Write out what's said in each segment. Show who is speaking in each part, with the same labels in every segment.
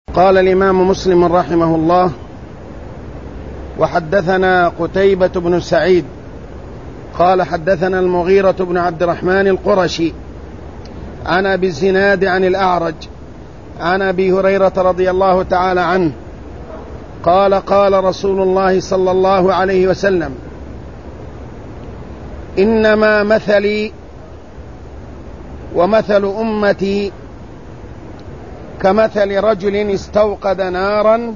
Speaker 1: قال الإمام مسلم رحمه الله: وحدثنا قتيبة بن سعيد قال حدثنا المغيرة بن عبد الرحمن القرشي عن أبي الزناد عن الأعرج عن أبي هريرة رضي الله تعالى عنه قال: قال رسول الله صلى الله عليه وسلم: إنما مثلي ومثل أمتي كمثل رجل استوقد نارا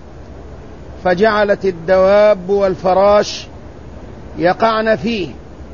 Speaker 1: فجعلت الدواب والفراش يقعن فيه،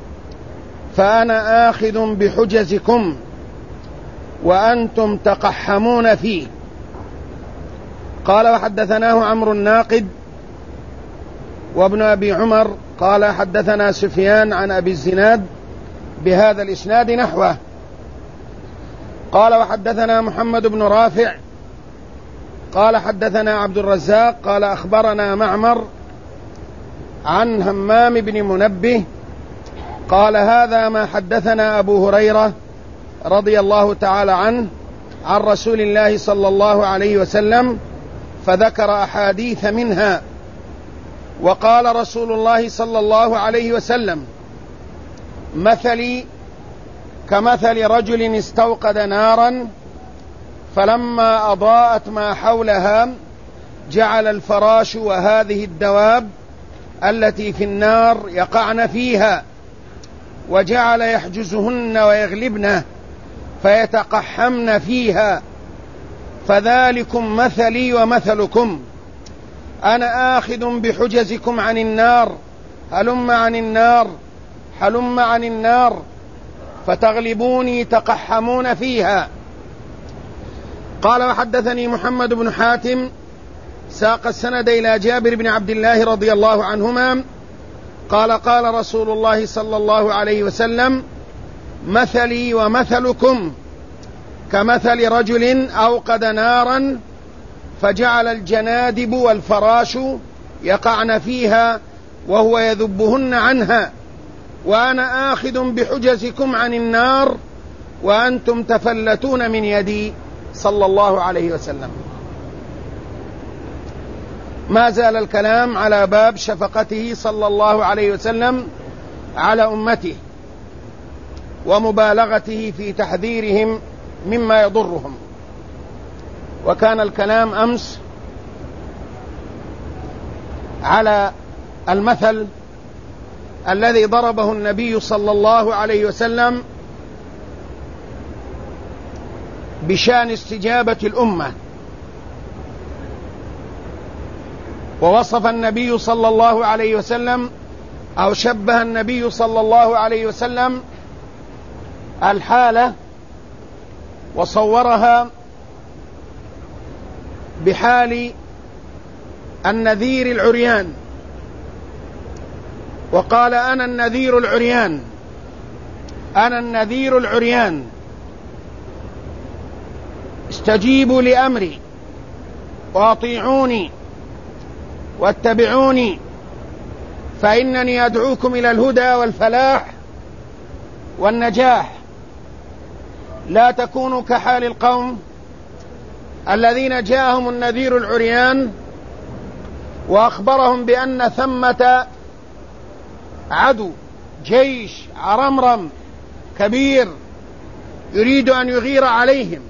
Speaker 1: فأنا آخذ بحجزكم وأنتم تقحمون فيه. قال: وحدثناه عمرو الناقد وابن أبي عمر قال حدثنا سفيان عن أبي الزناد بهذا الإسناد نحوه. قال: وحدثنا محمد بن رافع قال حدثنا عبد الرزاق قال أخبرنا معمر عن همام بن منبه قال: هذا ما حدثنا أبو هريرة رضي الله تعالى عنه عن رسول الله صلى الله عليه وسلم، فذكر أحاديث منها. وقال رسول الله صلى الله عليه وسلم: مثلي كمثل رجل استوقد نارا فلما أضاءت ما حولها جعل الفراش وهذه الدواب التي في النار يقعن فيها، وجعل يحجزهن ويغلبن فيتقحمن فيها، فذلكم مثلي ومثلكم، أنا آخذ بحجزكم عن النار، هلم عن النار هلم عن النار فتغلبوني تقحمون فيها. قال: وحدثني محمد بن حاتم ساق السند إلى جابر بن عبد الله رضي الله عنهما قال: قال رسول الله صلى الله عليه وسلم: مثلي ومثلكم كمثل رجل أوقد نارا فجعل الجنادب والفراش يقعن فيها وهو يذبهن عنها، وأنا آخذ بحجزكم عن النار وأنتم تفلتون من يدي، صلى الله عليه وسلم. ما زال الكلام على باب شفقته صلى الله عليه وسلم على أمته ومبالغته في تحذيرهم مما يضرهم. وكان الكلام أمس على المثل الذي ضربه النبي صلى الله عليه وسلم بشأن استجابة الأمة. ووصف النبي صلى الله عليه وسلم أو شبه النبي صلى الله عليه وسلم الحالة وصورها بحال النذير العريان، وقال: أنا النذير العريان، أنا النذير العريان، استجيبوا لأمري وأطيعوني واتبعوني، فإنني أدعوكم إلى الهدى والفلاح والنجاح. لا تكونوا كحال القوم الذين جاءهم النذير العريان وأخبرهم بأن ثمة عدو، جيش عرمرم كبير يريد أن يغير عليهم.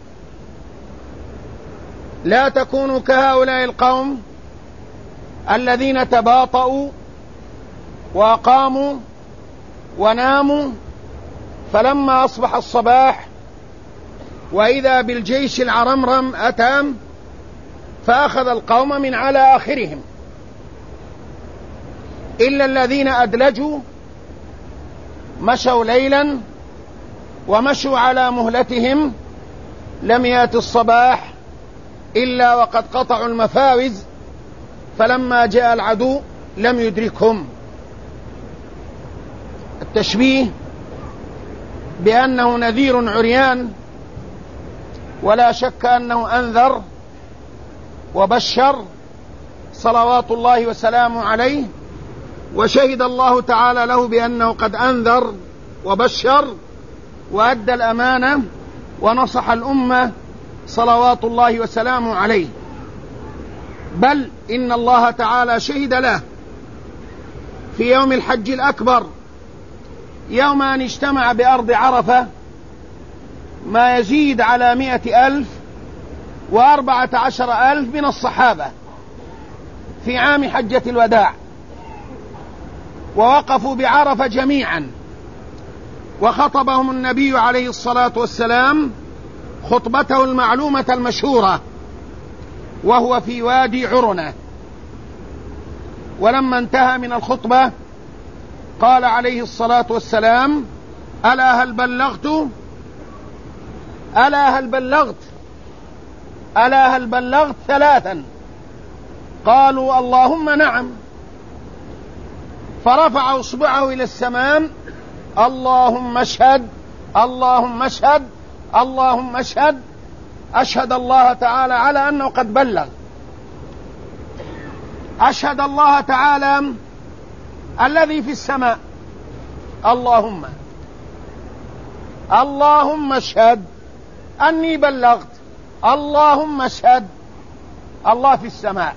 Speaker 1: لا تكونوا كهؤلاء القوم الذين تباطؤوا وقاموا وناموا، فلما أصبح الصباح وإذا بالجيش العرمرم أتى فأخذ القوم من على آخرهم، إلا الذين أدلجوا مشوا ليلا ومشوا على مهلتهم، لم يأت الصباح إلا وقد قطعوا المفاوز، فلما جاء العدو لم يدركهم. التشبيه بأنه نذير عريان، ولا شك أنه أنذر وبشر صلوات الله وسلامه عليه، وشهد الله تعالى له بأنه قد أنذر وبشر وأدى الأمانة ونصح الأمة صلوات الله وسلامه عليه. بل إن الله تعالى شهد له في يوم الحج الأكبر يوم أن اجتمع بأرض عرفة ما يزيد على 114,000 من الصحابة في عام حجة الوداع، ووقفوا بعرفة جميعا، وخطبهم النبي عليه الصلاة والسلام خطبته المعلومة المشهورة وهو في وادي عرنة. ولما انتهى من الخطبة قال عليه الصلاة والسلام: ألا هل بلغت؟ ألا هل بلغت؟ ألا هل بلغت؟ 3. قالوا: اللهم نعم. فرفع إصبعه إلى السماء: اللهم اشهد، اللهم اشهد، اللهم اشهد. أشهد الله تعالى على أنه قد بلغ، أشهد الله تعالى الذي في السماء: اللهم اشهد أني بلغت، اللهم اشهد. الله في السماء.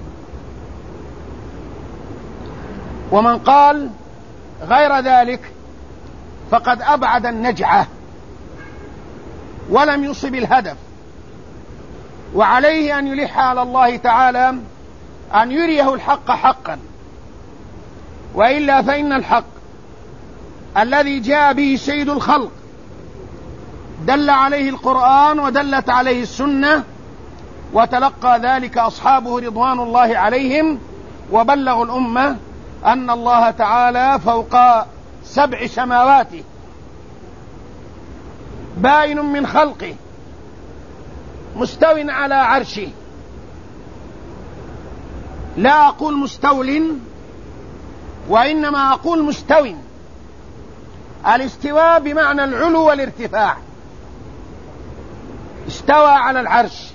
Speaker 1: ومن قال غير ذلك فقد أبعد النجعة ولم يصب الهدف، وعليه أن يلح على الله تعالى أن يريه الحق حقا، وإلا فإن الحق الذي جاء به سيد الخلق دل عليه القرآن ودلت عليه السنة، وتلقى ذلك أصحابه رضوان الله عليهم، وبلغوا الأمة أن الله تعالى فوق 7 سماوات بائن من خلقه مستو على عرشه. لا أقول مستول، وإنما أقول مستو. الاستواء بمعنى العلو والارتفاع. استوى على العرش،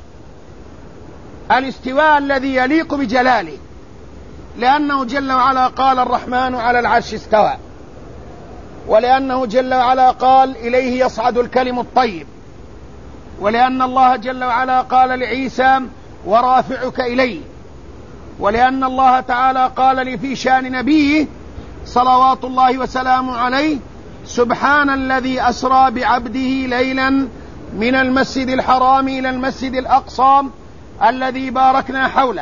Speaker 1: الاستواء الذي يليق بجلاله، لأنه جل وعلا قال: الرحمن على العرش استوى، ولأنه جل وعلا قال: إليه يصعد الكلم الطيب، ولأن الله جل وعلا قال لعيسى: ورافعك إليه، ولأن الله تعالى قال لي في شأن نبيه صلوات الله وسلامه عليه: سبحان الذي أسرى بعبده ليلا من المسجد الحرام إلى المسجد الأقصى الذي باركنا حوله.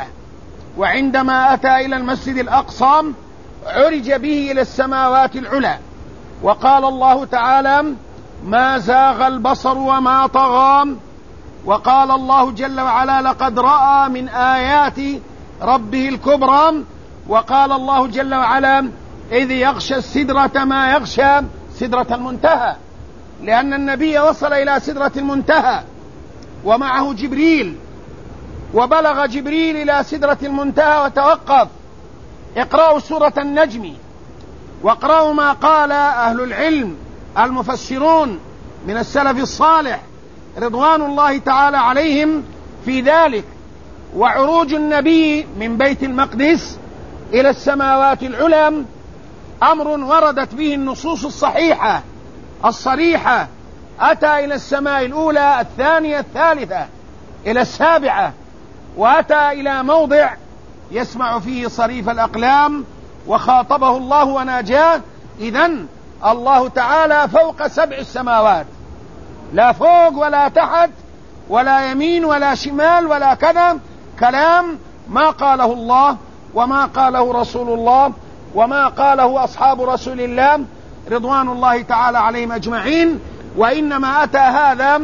Speaker 1: وعندما أتى إلى المسجد الأقصى عرج به إلى السماوات العلى، وقال الله تعالى: ما زاغ البصر وما طغى. وقال الله جل وعلا: لقد رأى من آيات ربه الكبرى. وقال الله جل وعلا: إذ يغشى السدرة ما يغشى، سدرة المنتهى، لأن النبي وصل إلى سدرة المنتهى ومعه جبريل، وبلغ جبريل إلى سدرة المنتهى وتوقف. اقرأوا سورة النجم، واقرأوا ما قال أهل العلم المفسرون من السلف الصالح رضوان الله تعالى عليهم في ذلك. وعروج النبي من بيت المقدس إلى السماوات العلى أمر وردت به النصوص الصحيحة الصريحة. أتى إلى السماء الأولى، الثانية، الثالثة، إلى 7، وأتى إلى موضع يسمع فيه صريف الأقلام وخاطبه الله وناجاه. إذن الله تعالى فوق 7 السماوات، لا فوق ولا تحت ولا يمين ولا شمال ولا كذا. كلام ما قاله الله وما قاله رسول الله وما قاله أصحاب رسول الله رضوان الله تعالى عليهم أجمعين. وإنما أتى هذا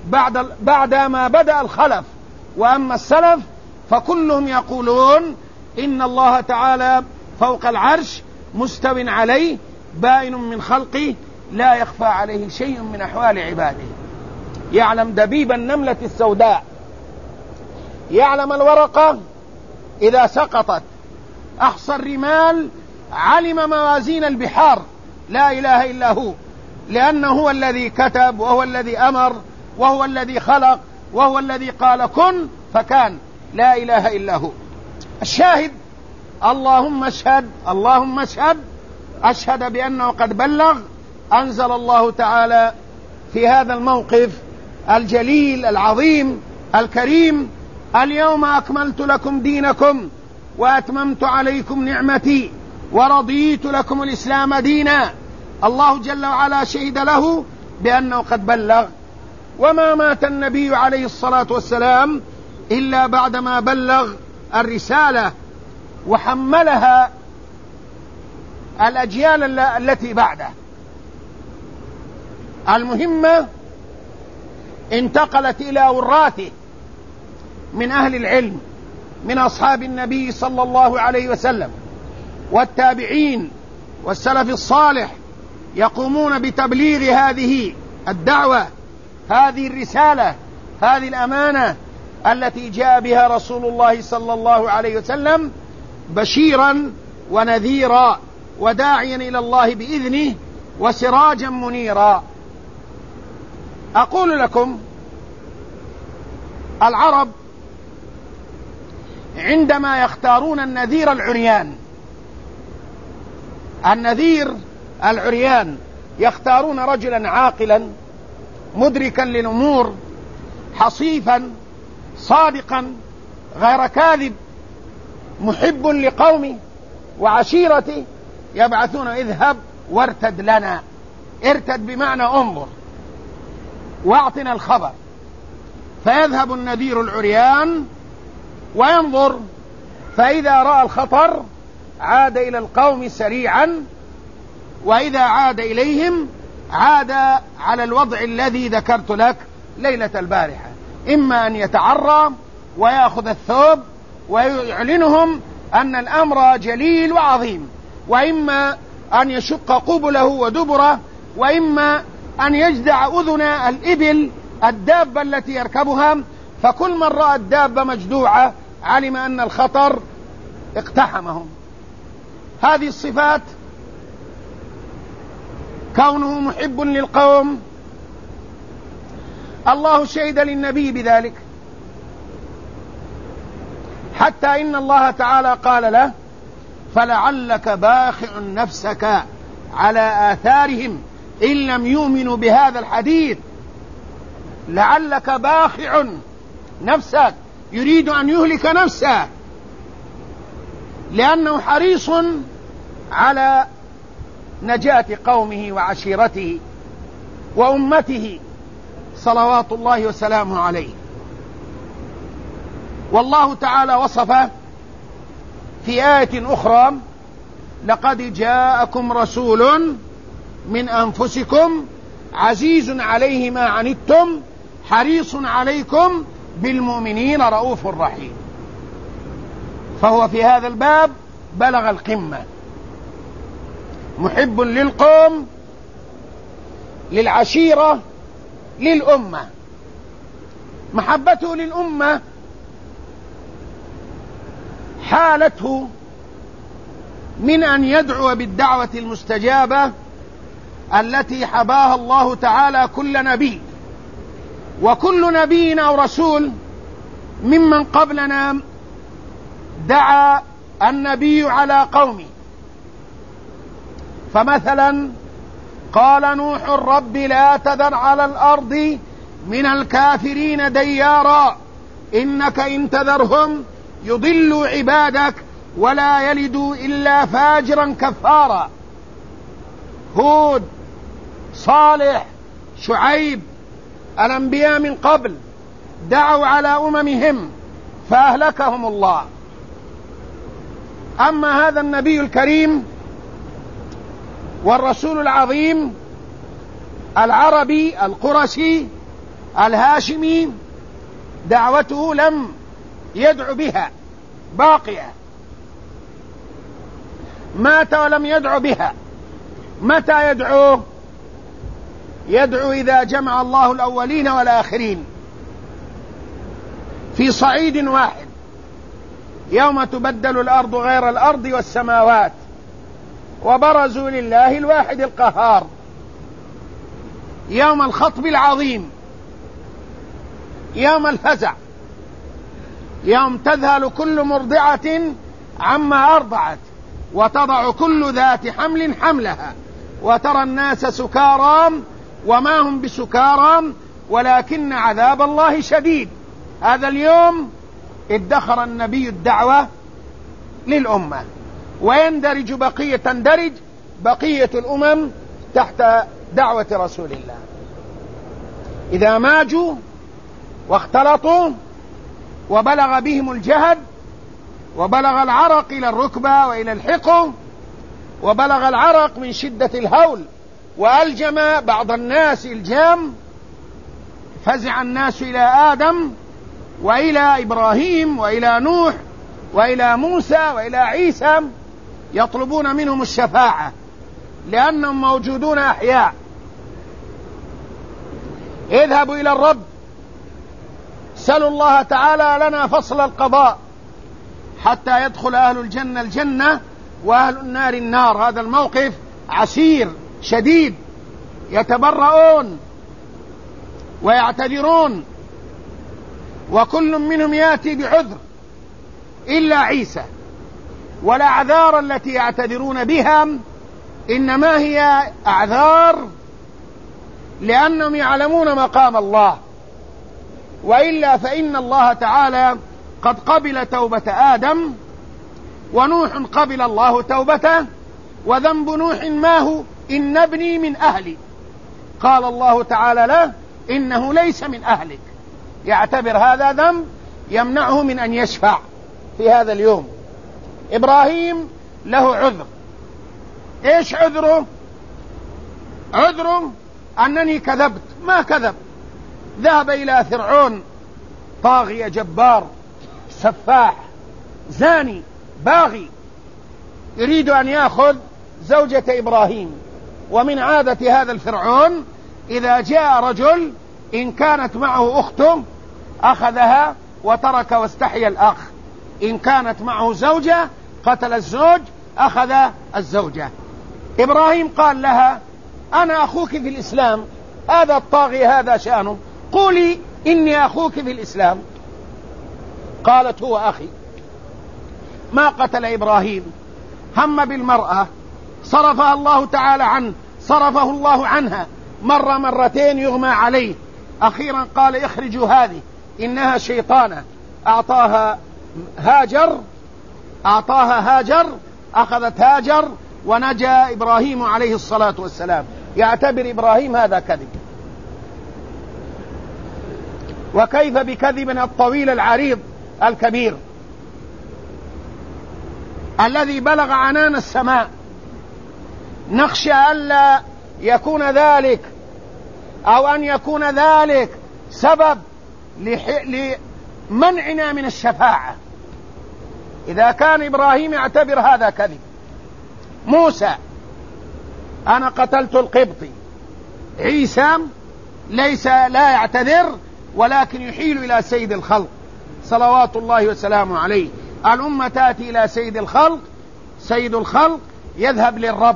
Speaker 1: بعد ما بدأ الخلف. وأما السلف فكلهم يقولون إن الله تعالى فوق العرش مستو عليه بائن من خلقه لا يخفى عليه شيء من أحوال عباده. يعلم دبيب النملة السوداء، يعلم الورقة إذا سقطت، أحصى الرمال، علم موازين البحار. لا إله إلا هو، لأنه هو الذي كتب، وهو الذي أمر، وهو الذي خلق، وهو الذي قال كن فكان. لا إله إلا هو. الشاهد: اللهم اشهد، اللهم اشهد. أشهد بأنه قد بلغ. أنزل الله تعالى في هذا الموقف الجليل العظيم الكريم اليوم أكملت لكم دينكم وأتممت عليكم نعمتي ورضيت لكم الإسلام دينا. الله جل وعلا شهد له بأنه قد بلغ، وما مات النبي عليه الصلاة والسلام إلا بعدما بلغ الرسالة وحملها الأجيال التي بعده. المهمة انتقلت إلى وراثه من أهل العلم من أصحاب النبي صلى الله عليه وسلم والتابعين والسلف الصالح، يقومون بتبليغ هذه الدعوة، هذه الرسالة، هذه الأمانة التي جاء بها رسول الله صلى الله عليه وسلم بشيرا ونذيرا وداعيا إلى الله بإذنه وسراجا منيرا. أقول لكم، العرب عندما يختارون النذير العريان، النذير العريان، يختارون رجلا عاقلا مدركا للأمور، حصيفا صادقا غير كاذب، محب لقومه وعشيرته، يبعثون اذهب وارتد لنا. ارتد بمعنى انظر واعطنا الخبر. فيذهب النذير العريان وينظر، فإذا رأى الخطر عاد إلى القوم سريعا، وإذا عاد إليهم عاد على الوضع الذي ذكرت لك ليلة البارحة، إما أن يتعرى ويأخذ الثوب ويعلنهم أن الأمر جليل وعظيم، وإما أن يشق قبله ودبره، وإما أن يجدع أذن الإبل الدابة التي يركبها، فكل من رأى الدابة مجدوعة علم أن الخطر اقتحمهم. هذه الصفات، كونه محب للقوم، الله شهد للنبي بذلك، حتى إن الله تعالى قال له: فلعلك باخع نفسك على آثارهم إن لم يؤمنوا بهذا الحديث. لعلك باخع نفسك، يريد أن يهلك نفسه، لأنه حريص على نجاة قومه وعشيرته وأمته صلوات الله وسلامه عليه. والله تعالى وصفه في آية أخرى: لقد جاءكم رسول من أنفسكم عزيز عليه ما عنتم حريص عليكم بالمؤمنين رؤوف رحيم. فهو في هذا الباب بلغ القمة، محب للقوم، للعشيرة، للأمة. محبته للأمة حالته من أن يدعو بالدعوة المستجابة التي حباها الله تعالى كل نبي، وكل نبي أو رسول ممن قبلنا دعا النبي على قومه. فمثلا قال نوح: رب لا تذر على الأرض من الكافرين ديارا إنك إن تذرهم يضلوا عبادك ولا يلدوا إلا فاجرا كفارا. هود، صالح، شعيب، الأنبياء من قبل دعوا على أممهم فأهلكهم الله. أما هذا النبي الكريم والرسول العظيم العربي القرشي الهاشمي، دعوته لم يدعو بها، باقية، مات ولم يدعو بها. متى يدعو؟ يدعو إذا جمع الله الأولين والآخرين في صعيد واحد، يوم تبدل الأرض غير الأرض والسماوات وبرزوا لله الواحد القهار، يوم الخطب العظيم، يوم الفزع، يوم تذهل كل مرضعة عما أرضعت وتضع كل ذات حمل حملها وترى الناس سكارى وما هم بسكارى ولكن عذاب الله شديد. هذا اليوم ادخر النبي الدعوة للأمة، تندرج بقية الأمم تحت دعوة رسول الله. إذا ماجوا واختلطوا وبلغ بهم الجهد وبلغ العرق إلى الركبة وإلى الحقن وبلغ العرق من شدة الهول وألجم بعض الناس إلجام، فزع الناس إلى آدم وإلى إبراهيم وإلى نوح وإلى موسى وإلى عيسى يطلبون منهم الشفاعة لأنهم موجودون أحياء. اذهبوا إلى الرب سلوا الله تعالى لنا فصل القضاء حتى يدخل أهل الجنة الجنة وأهل النار النار. هذا الموقف عسير شديد، يتبرؤون ويعتذرون وكل منهم يأتي بعذر إلا عيسى، والأعذار التي يعتذرون بها إنما هي أعذار لأنهم يعلمون مقام الله، وإلا فإن الله تعالى قد قبل توبة آدم، ونوح قبل الله توبته، وذنب نوح ما هو؟ إن ابني من أهلي، قال الله تعالى له إنه ليس من أهلك، يعتبر هذا ذنب يمنعه من أن يشفع في هذا اليوم. إبراهيم له عذر، إيش عذره؟ عذره أنني كذبت، ما كذب، ذهب إلى فرعون طاغية جبار سفاح زاني باغي يريد أن يأخذ زوجة إبراهيم، ومن عادة هذا الفرعون إذا جاء رجل إن كانت معه أخته أخذها وترك واستحيا الأخ، إن كانت معه زوجة قتل الزوج أخذ الزوجة. إبراهيم قال لها أنا أخوك في الإسلام، هذا الطاغي هذا شأنه، قولي إني أخوك في الإسلام. قالت هو أخي. ما قتل إبراهيم، هم بالمرأة صرفها الله تعالى عنه، صرفه الله عنها مرة مرتين يغمى عليه، أخيرا قال اخرجوا هذه إنها شيطانة، أعطاها هاجر، أخذت هاجر ونجا إبراهيم عليه الصلاة والسلام. يعتبر إبراهيم هذا كذب، وكيف بكذبنا الطويل العريض الكبير الذي بلغ عنان السماء. نخشى ألا يكون ذلك أو أن يكون ذلك سبب لمنعنا من الشفاعة. إذا كان إبراهيم يعتبر هذا كذب، موسى أنا قتلت القبطي، عيسى لا يعتذر ولكن يحيل إلى سيد الخلق صلوات الله وسلامه عليه. الأمة تأتي إلى سيد الخلق، سيد الخلق يذهب للرب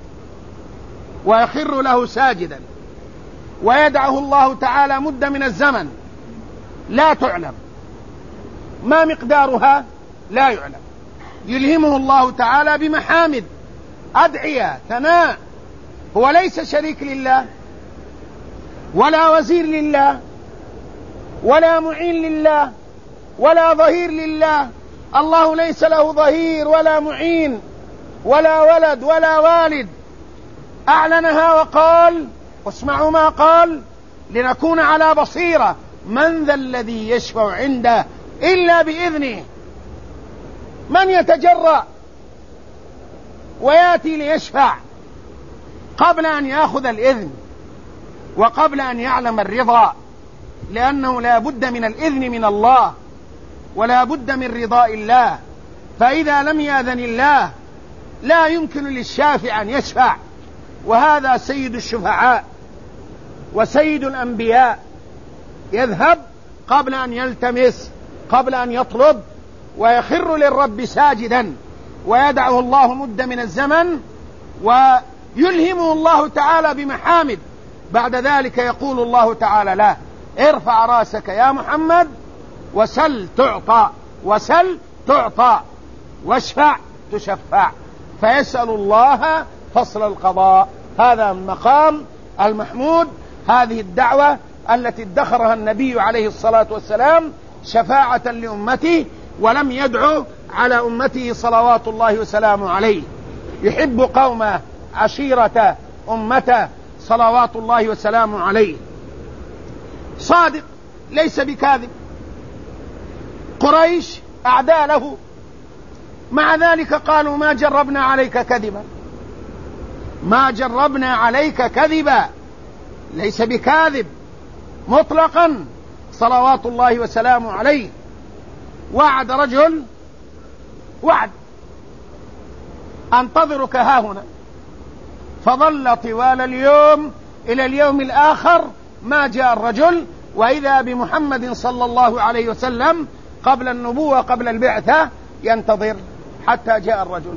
Speaker 1: ويخر له ساجدا ويدعه الله تعالى مدة من الزمن لا تعلم، ما مقدارها لا يعلم، يلهمه الله تعالى بمحامد أدعية ثناء. هو ليس شريك لله ولا وزير لله ولا معين لله ولا ظهير لله، الله ليس له ظهير ولا معين ولا ولد ولا والد. أعلنها وقال، واسمعوا ما قال لنكون على بصيرة، من ذا الذي يشفع عنده إلا بإذنه. من يتجرأ ويأتي ليشفع قبل أن يأخذ الإذن وقبل أن يعلم الرضا، لأنه لا بد من الإذن من الله ولا بد من رضاء الله، فإذا لم يأذن الله لا يمكن للشافع أن يشفع. وهذا سيد الشفعاء وسيد الأنبياء، يذهب قبل أن يلتمس، قبل أن يطلب، ويخر للرب ساجدا ويدعه الله مدة من الزمن ويلهمه الله تعالى بمحامد. بعد ذلك يقول الله تعالى له ارفع راسك يا محمد وسل تعطى، وسل تعطى، واشفع تشفع، فيسأل الله فصل القضاء. هذا المقام المحمود، هذه الدعوة التي ادخرها النبي عليه الصلاة والسلام شفاعة لأمته، ولم يدعو على أمته صلوات الله وسلامه عليه. يحب قومه، عشيرته، أمته، صلوات الله وسلامه عليه. صادق ليس بكاذب. قريش أعداء له، مع ذلك قالوا ما جربنا عليك كذبا، ما جربنا عليك كذبا، ليس بكاذب مطلقا صلوات الله وسلامه عليه. وعد رجل وعد: أنتظرك هاهنا، فظل طوال اليوم إلى اليوم الآخر ما جاء الرجل، وإذا بمحمد صلى الله عليه وسلم قبل النبوة قبل البعثة ينتظر حتى جاء الرجل.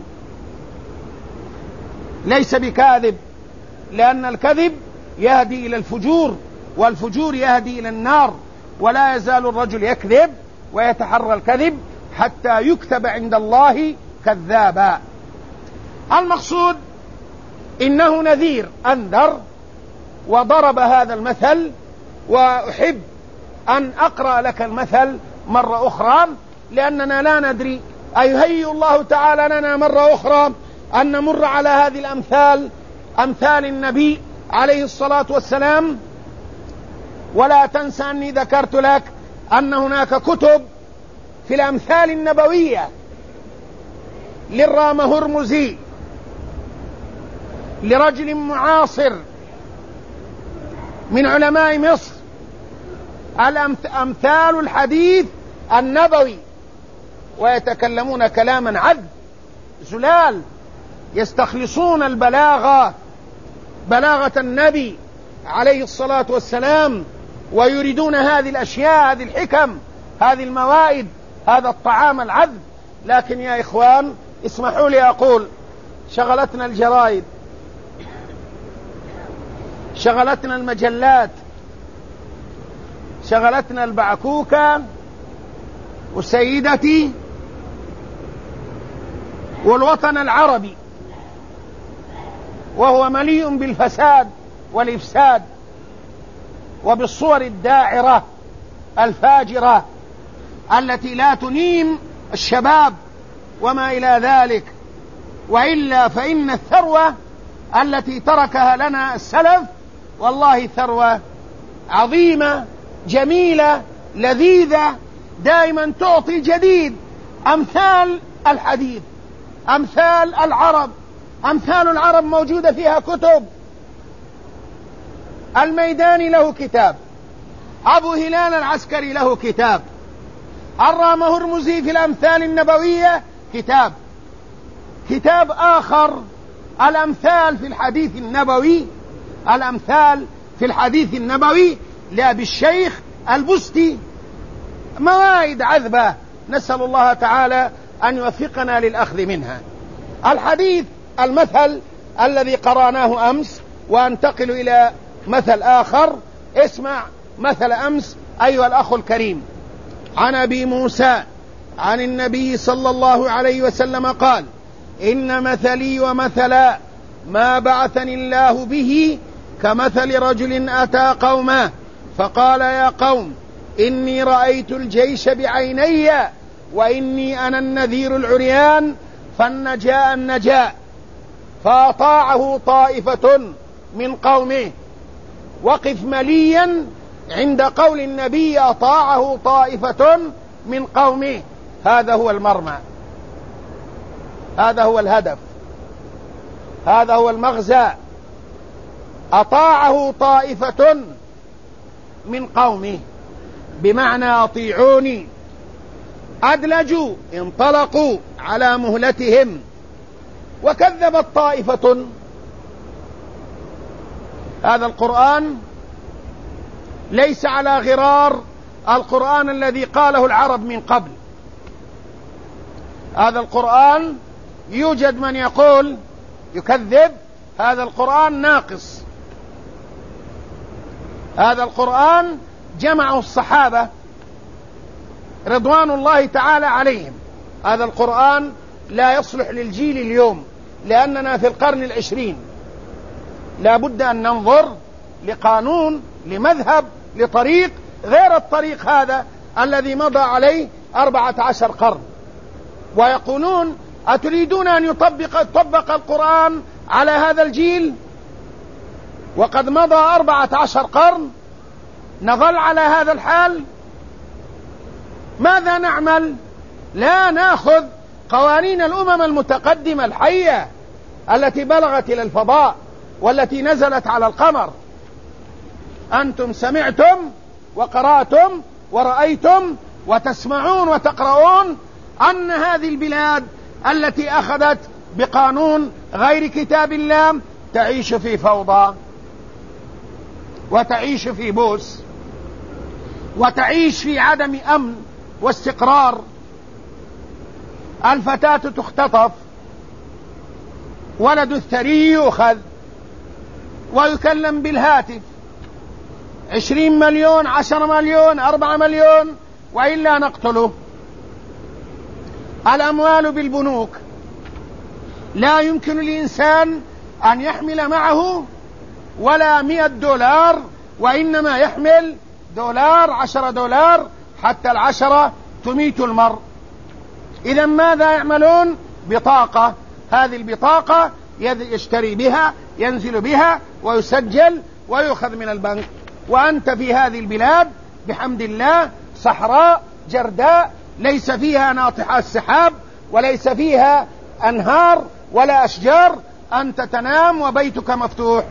Speaker 1: ليس بكاذب، لأن الكذب يهدي إلى الفجور، والفجور يهدي إلى النار، ولا يزال الرجل يكذب ويتحرى الكذب حتى يكتب عند الله كذابا. المقصود إنه نذير، أنذر وضرب هذا المثل، وأحب أن أقرأ لك المثل مرة أخرى، لأننا لا ندري أيهيئ الله تعالى لنا مرة أخرى أن نمر على هذه الأمثال، أمثال النبي عليه الصلاة والسلام. ولا تنسى أني ذكرت لك أن هناك كتب في الأمثال النبوية للرام هرمزي، لرجل معاصر من علماء مصر، أمثال الحديث النبوي، ويتكلمون كلاما عذب زلال، يستخلصون البلاغة، بلاغة النبي عليه الصلاة والسلام، ويريدون هذه الأشياء، هذه الحكم، هذه الموائد، هذا الطعام العذب. لكن يا إخوان اسمحوا لي أقول، شغلتنا الجرائد، شغلتنا المجلات، شغلتنا البعكوكة وسيدتي والوطن العربي، وهو مليء بالفساد والإفساد وبالصور الداعرة الفاجرة التي لا تنيم الشباب وما إلى ذلك. وإلا فإن الثروة التي تركها لنا السلف والله ثروة عظيمة جميلة لذيذة، دائما تعطي جديد. أمثال الحديث، أمثال العرب، أمثال العرب موجودة فيها كتب. الميداني له كتاب، أبو هلال العسكري له كتاب، الرام هرمزي في الأمثال النبوية كتاب. كتاب آخر الأمثال في الحديث النبوي، الأمثال في الحديث النبوي لأبي الشيخ البستي، موائد عذبة، نسأل الله تعالى أن يوفقنا للأخذ منها. الحديث المثل الذي قرأناه أمس، وأنتقل إلى مثل آخر. اسمع مثل أمس أيها الأخ الكريم. عن أبي موسى عن النبي صلى الله عليه وسلم قال: إن مثلي ومثل ما بعثني الله به كمثل رجل أتى قومه فقال: يا قوم إني رأيت الجيش بعيني، وإني أنا النذير العريان، فالنجاء النجاء. فأطاعه طائفة من قومه. وقف مليا عند قول النبي: أطاعه طائفة من قومه. هذا هو المرمى، هذا هو الهدف، هذا هو المغزى. أطاعه طائفة من قومه بمعنى أطيعوني. أدلجوا، انطلقوا على مهلتهم. وكذبت طائفة. هذا القرآن ليس على غرار القرآن الذي قاله العرب من قبل. هذا القرآن يوجد من يقول يكذب، هذا القرآن ناقص. هذا القرآن جمعه الصحابة رضوان الله تعالى عليهم. هذا القرآن لا يصلح للجيل اليوم، لأننا في القرن العشرين. لا بد أن ننظر لقانون، لمذهب، لطريق غير الطريق هذا الذي مضى عليه 14 قرن، ويقولون أتريدون أن يطبق القرآن على هذا الجيل وقد مضى 14 قرن؟ نظل على هذا الحال؟ ماذا نعمل؟ لا نأخذ قوانين الأمم المتقدمة الحية التي بلغت إلى الفضاء والتي نزلت على القمر. أنتم سمعتم وقرأتم ورأيتم وتسمعون وتقرؤون أن هذه البلاد التي أخذت بقانون غير كتاب الله تعيش في فوضى وتعيش في بؤس وتعيش في عدم أمن واستقرار. الفتاة تختطف، ولد الثري يؤخذ ويكلم بالهاتف، 20 مليون 10 مليون 4 مليون وإلا نقتله. الأموال بالبنوك، لا يمكن الإنسان أن يحمل معه ولا 100 دولار، وإنما يحمل دولار 10 دولار، حتى 10 تميت المرء. إذا ماذا يعملون؟ بطاقة، هذه البطاقة يشتري بها، ينزل بها ويسجل ويؤخذ من البنك. وأنت في هذه البلاد بحمد الله صحراء جرداء ليس فيها ناطحات سحاب وليس فيها أنهار ولا أشجار، أنت تنام وبيتك مفتوح،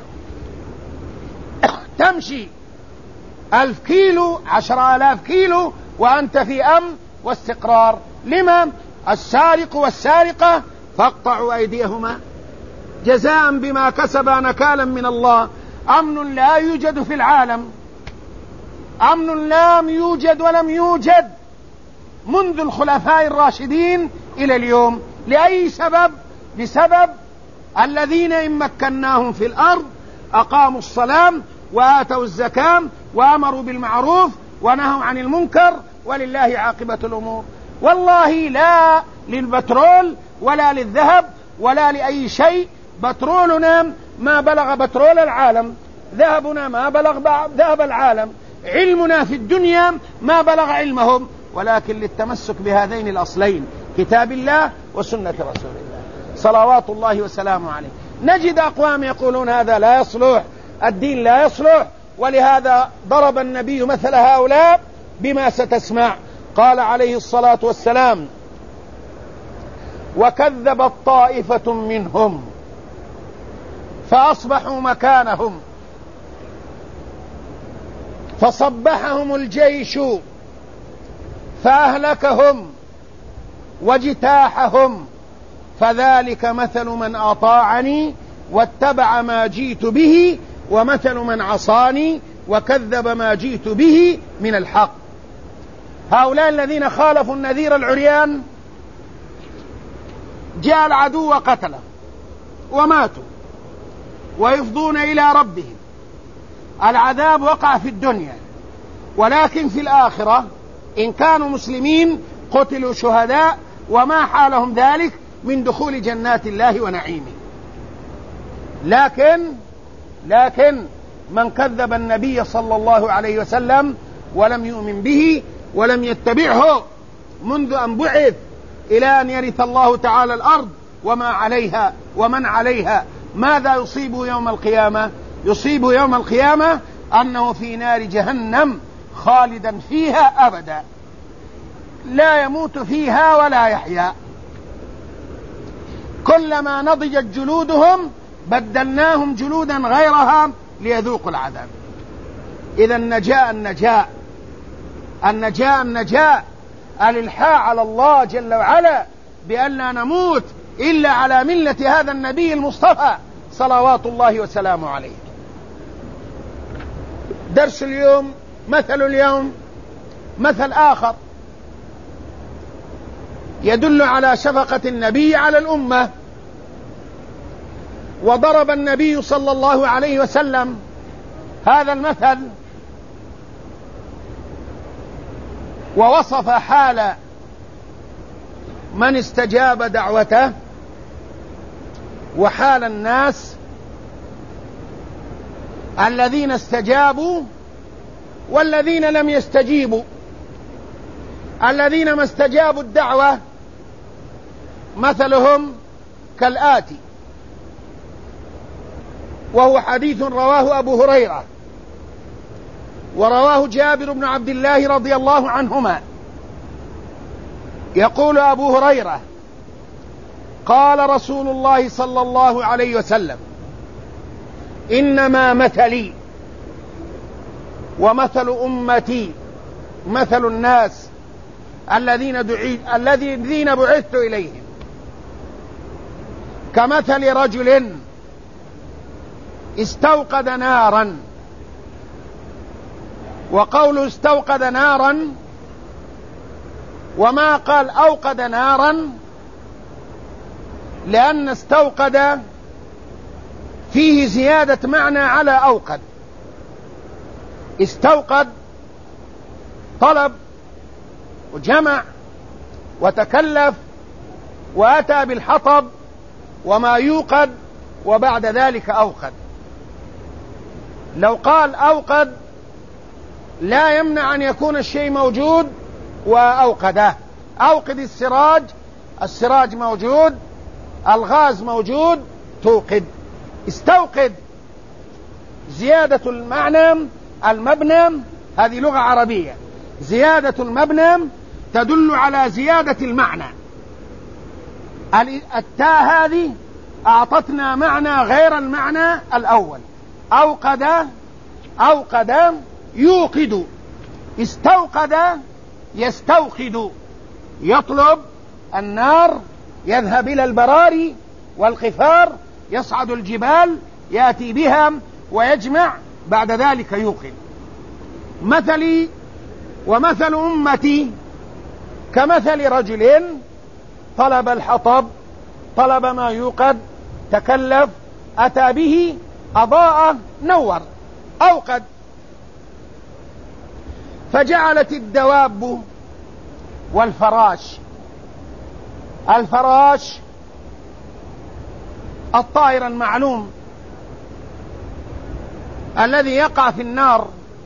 Speaker 1: تمشي 1000 كيلو 10,000 كيلو وأنت في أمن واستقرار. لما؟ السارق والسارقة فاقطعوا أيديهما جزاء بما كسبا نكالا من الله. أمن لا يوجد في العالم، أمن لم يوجد ولم يوجد منذ الخلفاء الراشدين إلى اليوم. لأي سبب؟ بسبب الذين إن مكناهم في الأرض أقاموا الصلاة وآتوا الزكاة وأمروا بالمعروف ونهوا عن المنكر ولله عاقبة الأمور. والله لا للبترول ولا للذهب ولا لأي شيء، بترولنا ما بلغ بترول العالم، ذهبنا ما بلغ ذهب العالم، علمنا في الدنيا ما بلغ علمهم، ولكن للتمسك بهذين الأصلين كتاب الله وسنة رسول الله صلوات الله وسلامه عليه. نجد أقوام يقولون هذا لا يصلح، الدين لا يصلح، ولهذا ضرب النبي مثل هؤلاء بما ستسمع. قال عليه الصلاة والسلام: وكذبت طائفة منهم فأصبحوا مكانهم فصبحهم الجيش فأهلكهم واجتاحهم، فذلك مثل من أطاعني واتبع ما جئت به، ومثل من عصاني وكذب ما جئت به من الحق. هؤلاء الذين خالفوا النذير العريان جاء العدو وقتله وماتوا ويفضون إلى ربهم. العذاب وقع في الدنيا، ولكن في الآخرة إن كانوا مسلمين قتلوا شهداء، وما حالهم ذلك من دخول جنات الله ونعيمه. لكن من كذب النبي صلى الله عليه وسلم ولم يؤمن به ولم يتبعه منذ أن بعث إلى أن يرث الله تعالى الأرض وما عليها ومن عليها، ماذا يصيبه يوم القيامة؟ يصيبه يوم القيامة أنه في نار جهنم خالدا فيها أبدا، لا يموت فيها ولا يحيا. كلما نضجت جلودهم بدلناهم جلودا غيرها ليذوقوا العذاب. إذا النجاة الإلحاح على الله جل وعلا بأن لا نموت إلا على ملة هذا النبي المصطفى صلوات الله وسلامه عليه. درس اليوم، مثل اليوم مثل آخر يدل على شفقة النبي على الأمة. وضرب النبي صلى الله عليه وسلم هذا المثل ووصف حال من استجاب دعوته وحال الناس الذين استجابوا والذين لم يستجيبوا. الذين ما استجابوا الدعوة مثلهم كالآتي، وهو حديث رواه أبو هريرة ورواه جابر بن عبد الله رضي الله عنهما. يقول أبو هريرة: قال رسول الله صلى الله عليه وسلم: إنما مثلي ومثل أمتي مثل الناس الذين بعثت إليهم كمثل رجل استوقد نارا. وقوله استوقد نارا وما قال أوقد نارا، لأن استوقد فيه زيادة معنى على أوقد. استوقد طلب وجمع وتكلف وأتى بالحطب وما يوقد وبعد ذلك أوقد. لو قال أوقد لا يمنع أن يكون الشيء موجود وأوقده. أوقد السراج، السراج موجود، الغاز موجود، توقد. استوقد زيادة المعنى المبنى، هذه لغة عربية، زيادة المبنى تدل على زيادة المعنى. التاء هذه أعطتنا معنى غير المعنى الأول. أوقد يوقد، استوقد يستوقد، يطلب النار، يذهب إلى البراري والقفار، يصعد الجبال، يأتي بها ويجمع، بعد ذلك يوقد. مثلي ومثل أمتي كمثل رجل طلب الحطب، طلب ما يوقد، تكلف، أتى به، أضاء، نور، أوقد. فجعلت الدواب والفراش، الفراش الطائر المعلوم الذي يقع في النار،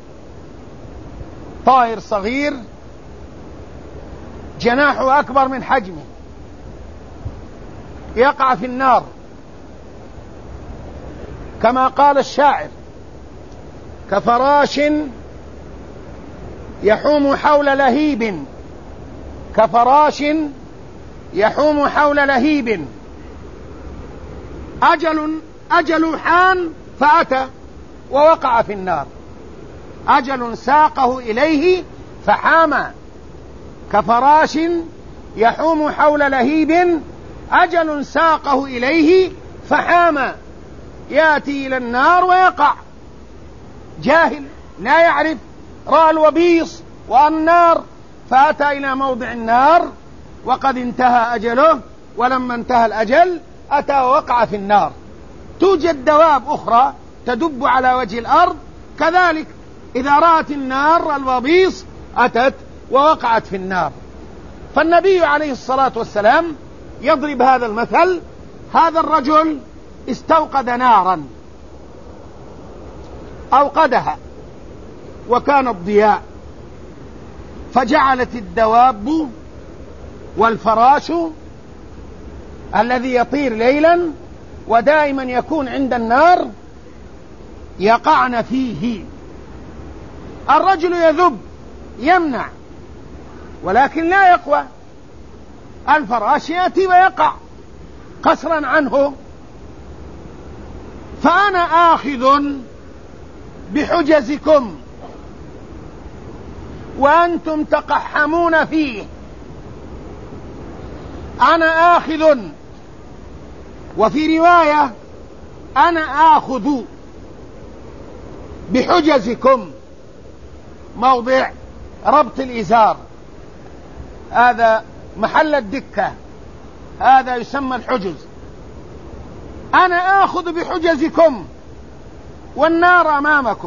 Speaker 1: طائر صغير جناحه أكبر من حجمه، يقع في النار كما قال الشاعر: كفراش يحوم حول لهيب، كفراش يحوم حول لهيب، أجل حان فأتى ووقع في النار، أجل ساقه إليه فحام. كفراش يحوم حول لهيب، أجل ساقه إليه فحام، يأتي إلى النار ويقع. جاهل لا يعرف، رأى الوبيص والنار فأتى إلى موضع النار وقد انتهى أجله، ولما انتهى الأجل أتى ووقع في النار. توجد دواب أخرى تدب على وجه الأرض كذلك، إذا رأت النار الوبيص أتت ووقعت في النار. فالنبي عليه الصلاة والسلام يضرب هذا المثل: هذا الرجل استوقد نارا، أوقدها وكانت ضياء، فجعلت الدواب والفراش الذي يطير ليلا ودائما يكون عند النار يقعن فيه. الرجل يذب يمنع ولكن لا يقوى، الفراش يأتي ويقع قصرا عنه. فأنا آخذ بحجزكم وأنتم تقحمون فيه، أنا آخذ، وفي رواية أنا آخذ بحجزكم، موضع ربط الإزار، هذا محل الدكة، هذا يسمى الحجز. أنا آخذ بحجزكم والنار أمامكم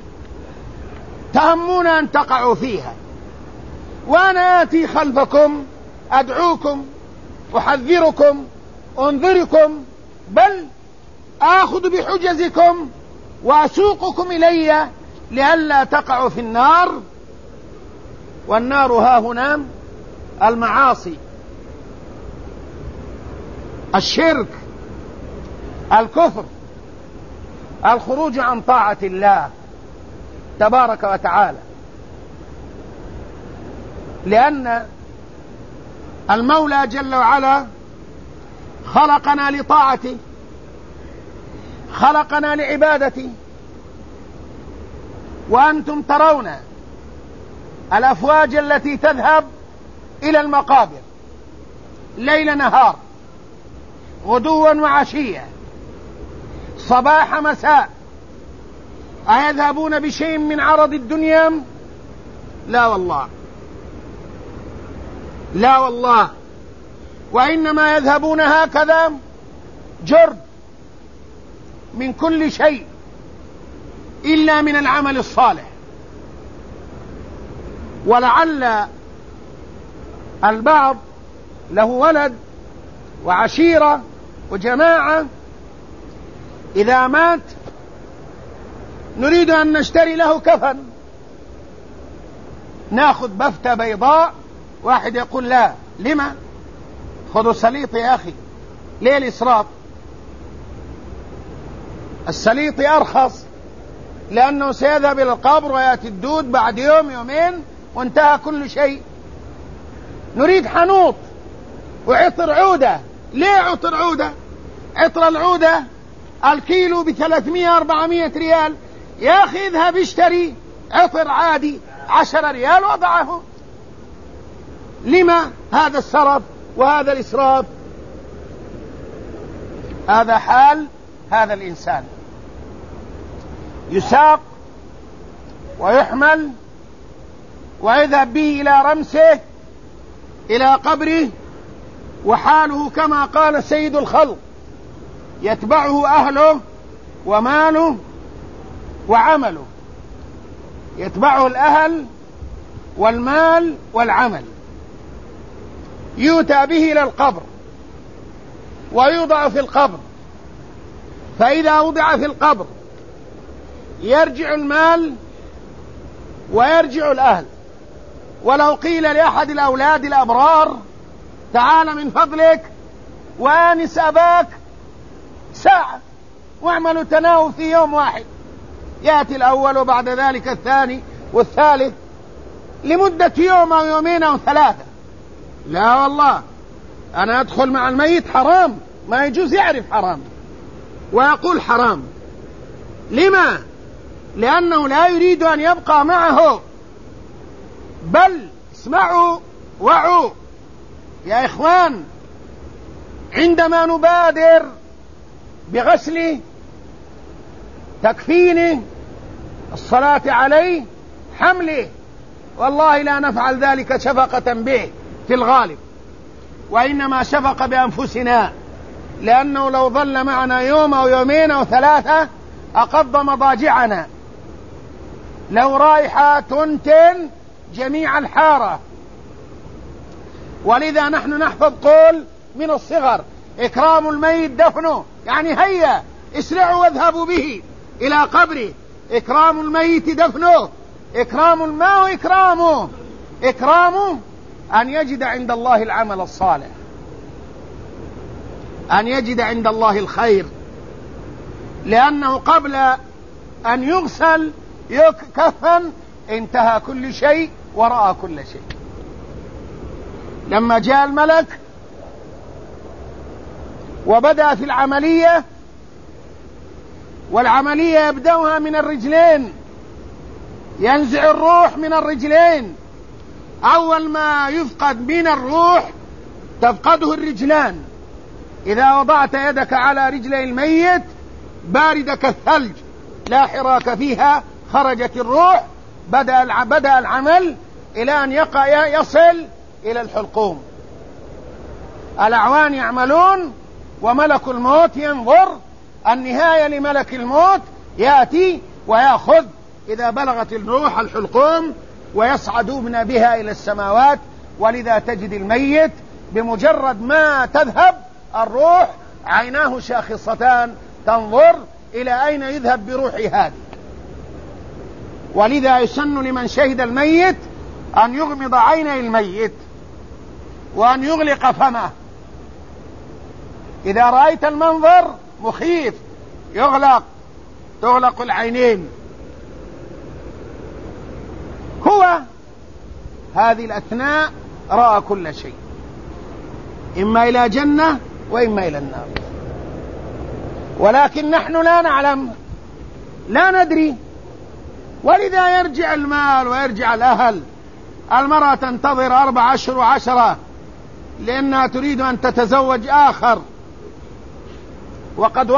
Speaker 1: تهمون أن تقعوا فيها، وأنا آتي خلفكم أدعوكم أحذركم أنذركم، بل آخذ بحجزكم وأسوقكم إلي لئلا تقعوا في النار، والنار ها هنا المعاصي، الشرك، الكفر، الخروج عن طاعة الله تبارك وتعالى، لأن المولى جل وعلا خلقنا لطاعته، خلقنا لعبادته. وأنتم ترون الأفواج التي تذهب إلى المقابر ليل نهار، غدوا وعشيا، صباح مساء، أيذهبون بشيء من عرض الدنيا؟ لا والله، لا والله، وإنما يذهبون هكذا جرد من كل شيء إلا من العمل الصالح. ولعل البعض له ولد وعشيرة وجماعة، إذا مات نريد أن نشتري له كفن، ناخذ بفتة بيضاء، واحد يقول لا، لما؟ خذوا سليط يا أخي، ليه الإسراف؟ السليط أرخص، لأنه سيذهب إلى القبر ويأتي الدود بعد يوم يومين وانتهى كل شيء. نريد حنوط وعطر عودة. ليه عطر عودة؟ عطر العودة الكيلو ب300-400 ريال. يا أخي اذهب اشتري عطر عادي 10 ريال وضعه. لما هذا السرف وهذا الإسراف؟ هذا حال هذا الإنسان، يساق ويحمل ويذهب به إلى رمسه، إلى قبره، وحاله كما قال سيد الخلق: يتبعه أهله وماله وعمله. يتبعه الأهل والمال والعمل. يؤتى به إلى القبر ويوضع في القبر، فإذا وضع في القبر يرجع المال ويرجع الأهل. ولو قيل لأحد الأولاد الأبرار: تعال من فضلك وآنس أباك ساعة واعملوا تناوب في يوم واحد، يأتي الأول وبعد ذلك الثاني والثالث لمدة يوم أو يومين أو 3. لا والله، أنا أدخل مع الميت حرام، ما يجوز يعرف حرام ويقول حرام. لما؟ لأنه لا يريد أن يبقى معه. بل اسمعوا وعوا يا إخوان، عندما نبادر بغسله، تكفينه، الصلاة عليه، حمله، والله لا نفعل ذلك شفقة به في الغالب، وإنما شفقة بأنفسنا، لأنه لو ظل معنا يوم أو يومين أو 3 أقض مضاجعنا، لو رائحة تنتن جميع الحارة. ولذا نحن نحفظ قول من الصغر: إكرام الميت دفنه، يعني هيا اسرعوا واذهبوا به إلى قبره. إكرام الميت دفنه، إكرام الماء إكرامه، إكرامه أن يجد عند الله العمل الصالح، أن يجد عند الله الخير، لأنه قبل أن يغسل يكفن انتهى كل شيء ورأى كل شيء. لما جاء الملك وبدأ في العملية، والعملية يبدأها من الرجلين، ينزع الروح من الرجلين. أول ما يفقد من الروح تفقده الرجلان. إذا وضعت يدك على رجلي الميت باردة كالثلج لا حراك فيها، خرجت الروح، بدأ العمل إلى أن يصل إلى الحلقوم. الأعوان يعملون وملك الموت ينظر. النهاية لملك الموت يأتي ويأخذ إذا بلغت الروح الحلقوم، ويصعدون بها إلى السماوات. ولذا تجد الميت بمجرد ما تذهب الروح عيناه شاخصتان تنظر إلى أين يذهب بروحي هذه. ولذا يسن لمن شهد الميت أن يغمض عيني الميت وأن يغلق فمه. إذا رأيت المنظر مخيف تغلق العينين. هو هذه الأثناء رأى كل شيء، إما إلى جنة وإما إلى النار، ولكن نحن لا نعلم، لا ندري. ولذا يرجع المال ويرجع الأهل. المرأة تنتظر 4 أشهر و10 لأنها تريد أن تتزوج آخر، وقد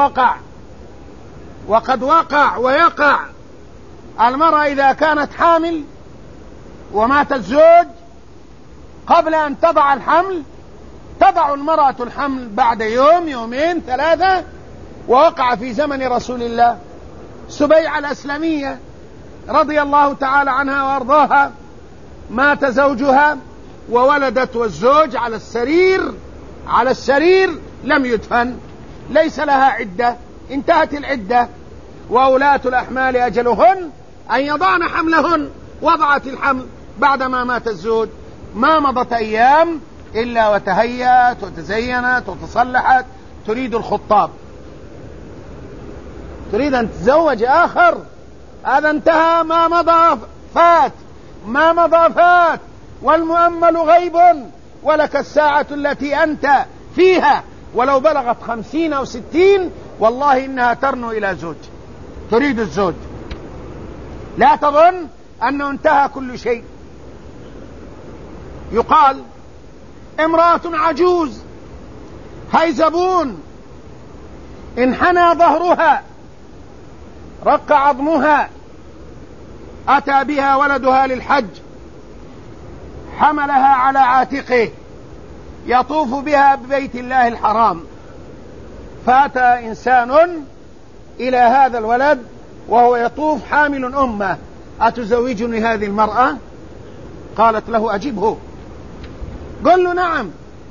Speaker 1: وقع ويقع. المرأة إذا كانت حامل ومات الزوج قبل أن تضع الحمل، تضع المرأة الحمل بعد يوم 2 3. ووقع في زمن رسول الله سبيعة الأسلمية رضي الله تعالى عنها وأرضاها، مات زوجها وولدت والزوج على السرير لم يدفن، ليس لها عدة، انتهت العدة. وأولاة الأحمال أجلهن أن يضعن حملهن. وضعت الحمل بعدما مات الزوج، ما مضت أيام إلا وتهيأت وتزينت وتصلحت، تريد الخطاب، تريد أن تتزوج آخر. هذا انتهى، ما مضى فات، والمؤمل غيب، ولك الساعة التي أنت فيها ولو بلغت 50 أو 60 والله إنها ترنو إلى زوج، تريد الزوج. لا تظن أنه انتهى كل شيء. يقال امرأة عجوز هيزبون انحنى ظهرها، رق عظمها، أتى بها ولدها للحج، حملها على عاتقه يطوف بها ببيت الله الحرام، فأتى إنسان إلى هذا الولد وهو يطوف حامل أمه: أتزوجني هذه المرأة؟ قالت له: أجبه، قل له نعم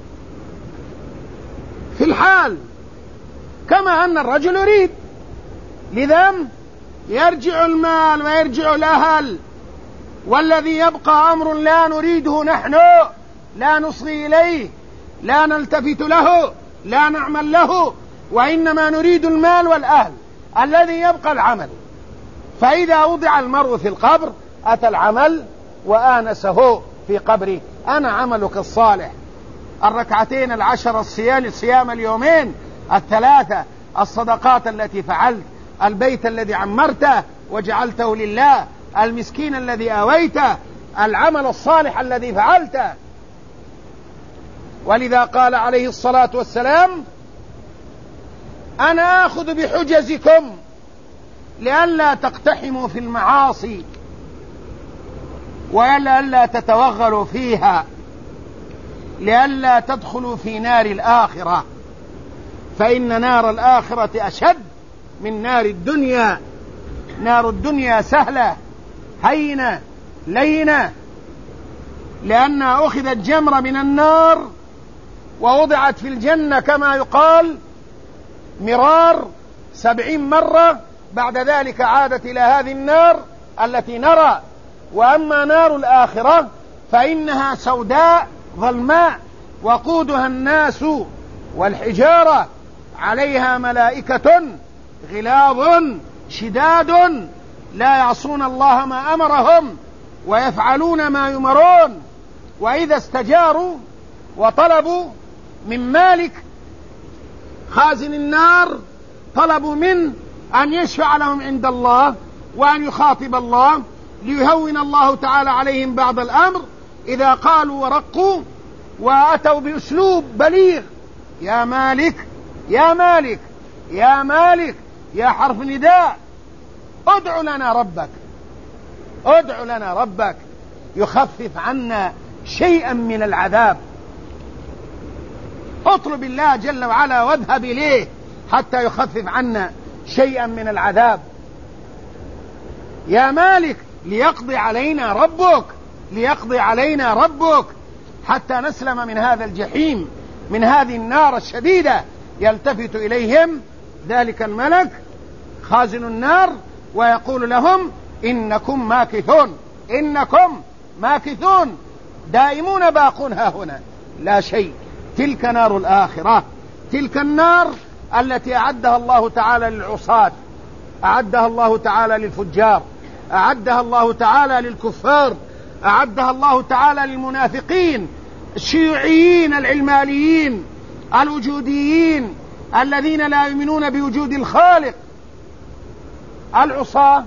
Speaker 1: في الحال، كما أن الرجل يريد. لذا يرجع المال ويرجع الأهل، والذي يبقى أمر لا نريده نحن، لا نصغي إليه، لا نلتفت له، لا نعمل له، وإنما نريد المال والأهل. الذي يبقى العمل. فإذا وضع المرء في القبر أتى العمل وآنسه في قبره: أنا عملك الصالح، 2 العشر، الصيام 2 3، الصدقات التي فعلت، البيت الذي عمرته وجعلته لله، المسكين الذي آويته، العمل الصالح الذي فعلته. ولذا قال عليه الصلاة والسلام: أنا آخذ بحجزكم لئلا تقتحموا في المعاصي ولئلا تتوغلوا فيها، لئلا تدخلوا في نار الآخرة، فإن نار الآخرة أشد من نار الدنيا. نار الدنيا سهلة هينة لينة، لأنها أخذت جمرة من النار ووضعت في الجنة كما يقال مرار 70 مرة، بعد ذلك عادت إلى هذه النار التي نرى. وأما نار الآخرة فإنها سوداء ظلماء، وقودها الناس والحجارة، عليها ملائكة غلاظ شداد لا يعصون الله ما أمرهم ويفعلون ما يمرون. وإذا استجاروا وطلبوا من مالك خازن النار، طلبوا منه أن يشفع لهم عند الله وأن يخاطب الله ليهون الله تعالى عليهم بعض الأمر. إذا قالوا ورقوا وأتوا بأسلوب بليغ: يا مالك يا مالك يا مالك، يا حرف نداء، ادع لنا ربك، ادع لنا ربك يخفف عنا شيئا من العذاب. اطلب الله جل وعلا واذهب إليه حتى يخفف عنا شيئا من العذاب. يا مالك ليقضي علينا ربك، ليقضي علينا ربك حتى نسلم من هذا الجحيم، من هذه النار الشديدة. يلتفت إليهم ذلك الملك خازن النار ويقول لهم: إنكم ماكثون، إنكم ماكثون، دائمون باقون ها هنا، لا شيء. تلك نار الآخرة، تلك النار التي أعدها الله تعالى للعصاة، أعدها الله تعالى للفجار، أعدها الله تعالى للكفار، أعدها الله تعالى للمنافقين الشيوعيين العلمانيين الوجوديين الذين لا يؤمنون بوجود الخالق، العصاة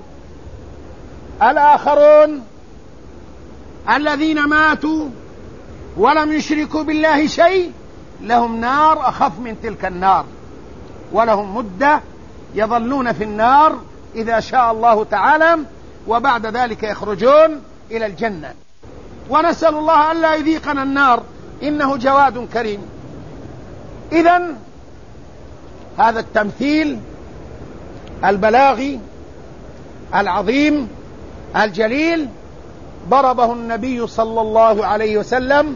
Speaker 1: الآخرون الذين ماتوا ولم يشركوا بالله شيء لهم نار أخف من تلك النار، ولهم مدة يظلون في النار إذا شاء الله تعالى، وبعد ذلك يخرجون إلى الجنة. ونسأل الله ألا يذيقنا النار إنه جواد كريم. إذن هذا التمثيل البلاغي العظيم الجليل ضربه النبي صلى الله عليه وسلم،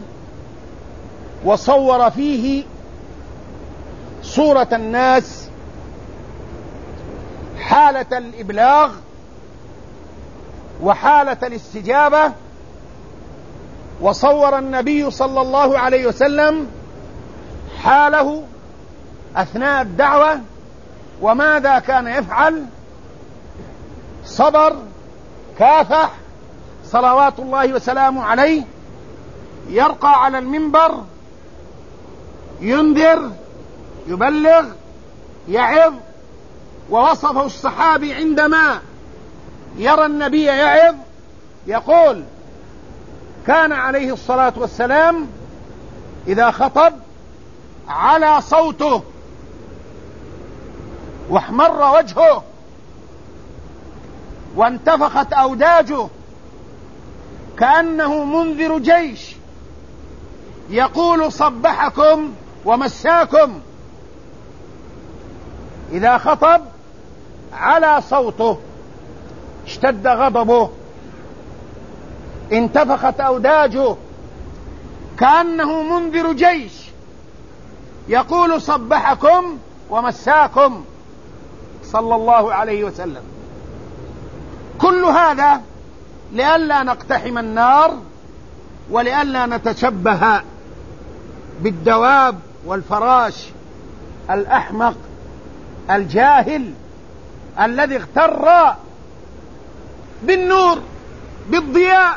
Speaker 1: وصور فيه صورة الناس حالة الإبلاغ وحالة الاستجابة. وصور النبي صلى الله عليه وسلم حاله أثناء الدعوة وماذا كان يفعل. صبر، كافح، صلوات الله وسلامه عليه، يرقى على المنبر، ينذر، يبلغ، يعظ. ووصفه الصحابي عندما يرى النبي يعظ يقول: كان عليه الصلاة والسلام إذا خطب على صوته واحمر وجهه وانتفخت أوداجه كأنه منذر جيش يقول: صبحكم ومساكم. إذا خطب على صوته اشتد غضبه، انتفخت أوداجه كأنه منذر جيش يقول: صبحكم ومساكم، صلى الله عليه وسلم. كل هذا لئلا نقتحم النار ولئلا نتشبه بالدواب والفراش الأحمق الجاهل الذي اغتر بالنور بالضياء.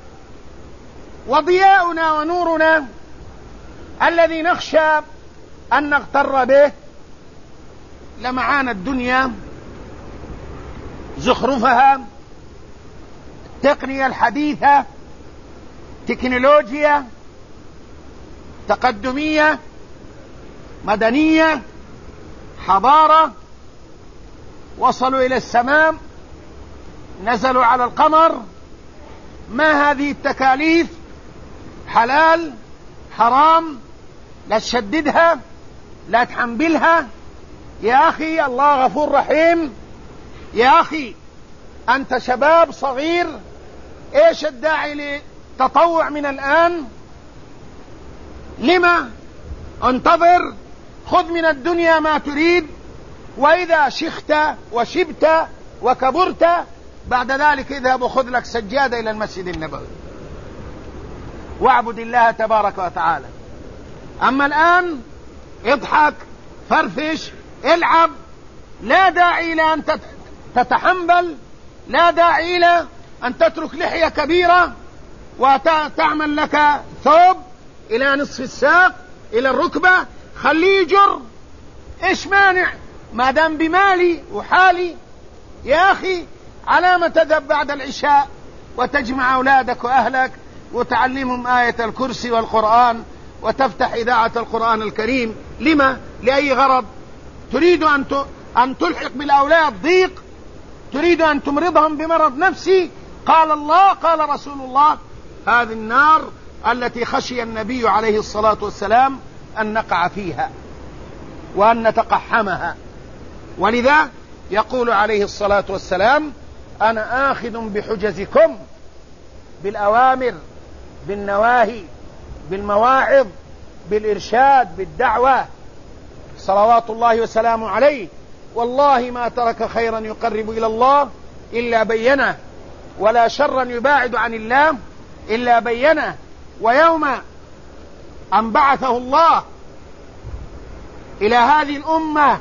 Speaker 1: وضياؤنا ونورنا الذي نخشى أن نغتر به لمعان الدنيا، زخرفها، التقنية الحديثة، تكنولوجيا تقدمية مدنية حضارة، وصلوا إلى السماء، نزلوا على القمر. ما هذه التكاليف؟ حلال حرام، لا تشددها لا تحنبلها. يا أخي الله غفور رحيم، يا أخي أنت شباب صغير، إيش الداعي لتطوع من الآن؟ لما انتظر؟ خذ من الدنيا ما تريد، وإذا شخت وشبت وكبرت بعد ذلك اذهب وخذ لك سجادة إلى المسجد النبوي واعبد الله تبارك وتعالى. أما الآن اضحك، فرفش، العب، لا داعي إلى أن تتحنبل، لا داعي إلى أن تترك لحية كبيرة وتعمل لك ثوب إلى نصف الساق إلى الركبة، خليه يجر، إيش مانع ما دام بمالي وحالي. يا أخي على ما تذهب بعد العشاء وتجمع أولادك وأهلك وتعلمهم آية الكرسي والقرآن وتفتح إذاعة القرآن الكريم؟ لما؟ لأي غرض؟ تريد أن تلحق بالأولاد ضيق؟ تريد أن تمرضهم بمرض نفسي؟ قال الله قال رسول الله: هذه النار التي خشي النبي عليه الصلاة والسلام أن نقع فيها وأن نتقحمها. ولذا يقول عليه الصلاة والسلام: أنا آخذ بحجزكم، بالأوامر، بالنواهي، بالمواعظ، بالإرشاد، بالدعوة، صلوات الله وسلامه عليه. والله ما ترك خيرا يقرب إلى الله إلا بينه، ولا شرا يباعد عن الله إلا بينه. ويوم أن بعثه الله إلى هذه الأمة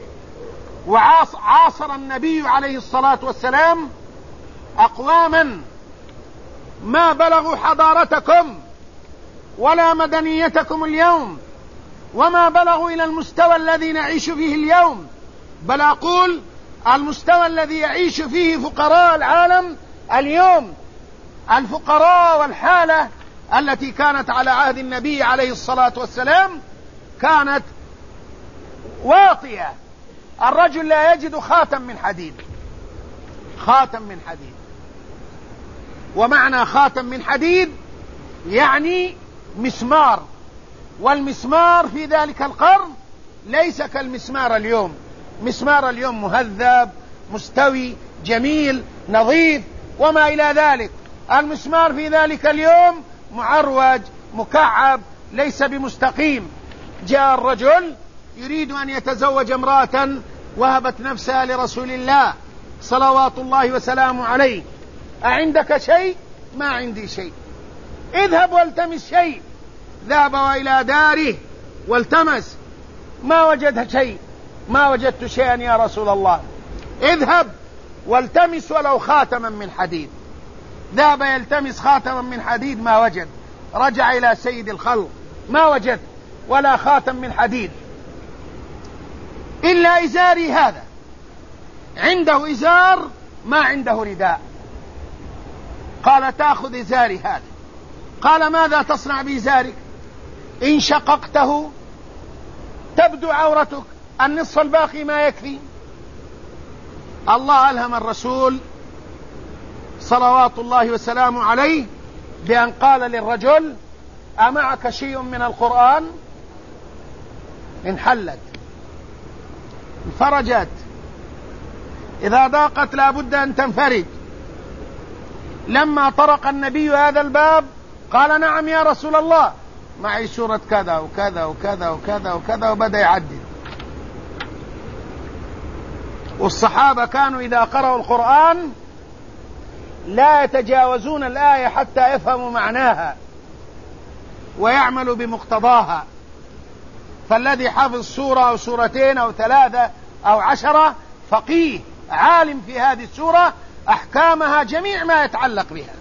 Speaker 1: وعاصر النبي عليه الصلاة والسلام أقواما ما بلغوا حضارتكم ولا مدنيتكم اليوم، وما بلغوا إلى المستوى الذي نعيش فيه اليوم، بل أقول المستوى الذي يعيش فيه فقراء العالم اليوم. الفقراء والحالة التي كانت على عهد النبي عليه الصلاة والسلام كانت واطية. الرجل لا يجد خاتم من حديد، خاتم من حديد، ومعنى خاتم من حديد يعني مسمار، والمسمار في ذلك القرن ليس كالمسمار اليوم. مسمار اليوم مهذب مستوي جميل نظيف وما إلى ذلك، المسمار في ذلك اليوم معروج مكعب ليس بمستقيم. جاء الرجل يريد أن يتزوج امرأة وهبت نفسها لرسول الله صلوات الله وسلامه عليه. أعندك شيء؟ ما عندي شيء. اذهب والتمس شيء. ذهب إلى داره والتمس، ما وجد شيء. ما وجدت شيئا يا رسول الله. اذهب والتمس ولو خاتما من حديد. ذهب يلتمس خاتما من حديد ما وجد. رجع إلى سيد الخلق ما وجد ولا خاتم من حديد إلا إزاري هذا. عنده إزار ما عنده رداء. قال تأخذ إزاري هذا. قال ماذا تصنع بإزارك؟ إن شققته تبدو عورتك، النصف الباقي ما يكفي. الله ألهم الرسول صلوات الله وسلامه عليه بأن قال للرجل أمعك شيء من القرآن؟ انحلت انفرجت. إذا ضاقت لا بد أن تنفرج. لما طرق النبي هذا الباب قال نعم يا رسول الله، معي سورة كذا وكذا وكذا وكذا وكذا، وبدأ يعدد. والصحابة كانوا إذا قرأوا القرآن لا يتجاوزون الآية حتى يفهموا معناها ويعملوا بمقتضاها. فالذي حفظ سورة أو سورتين أو 3 أو 10 فقيه عالم في هذه السورة أحكامها جميع ما يتعلق بها.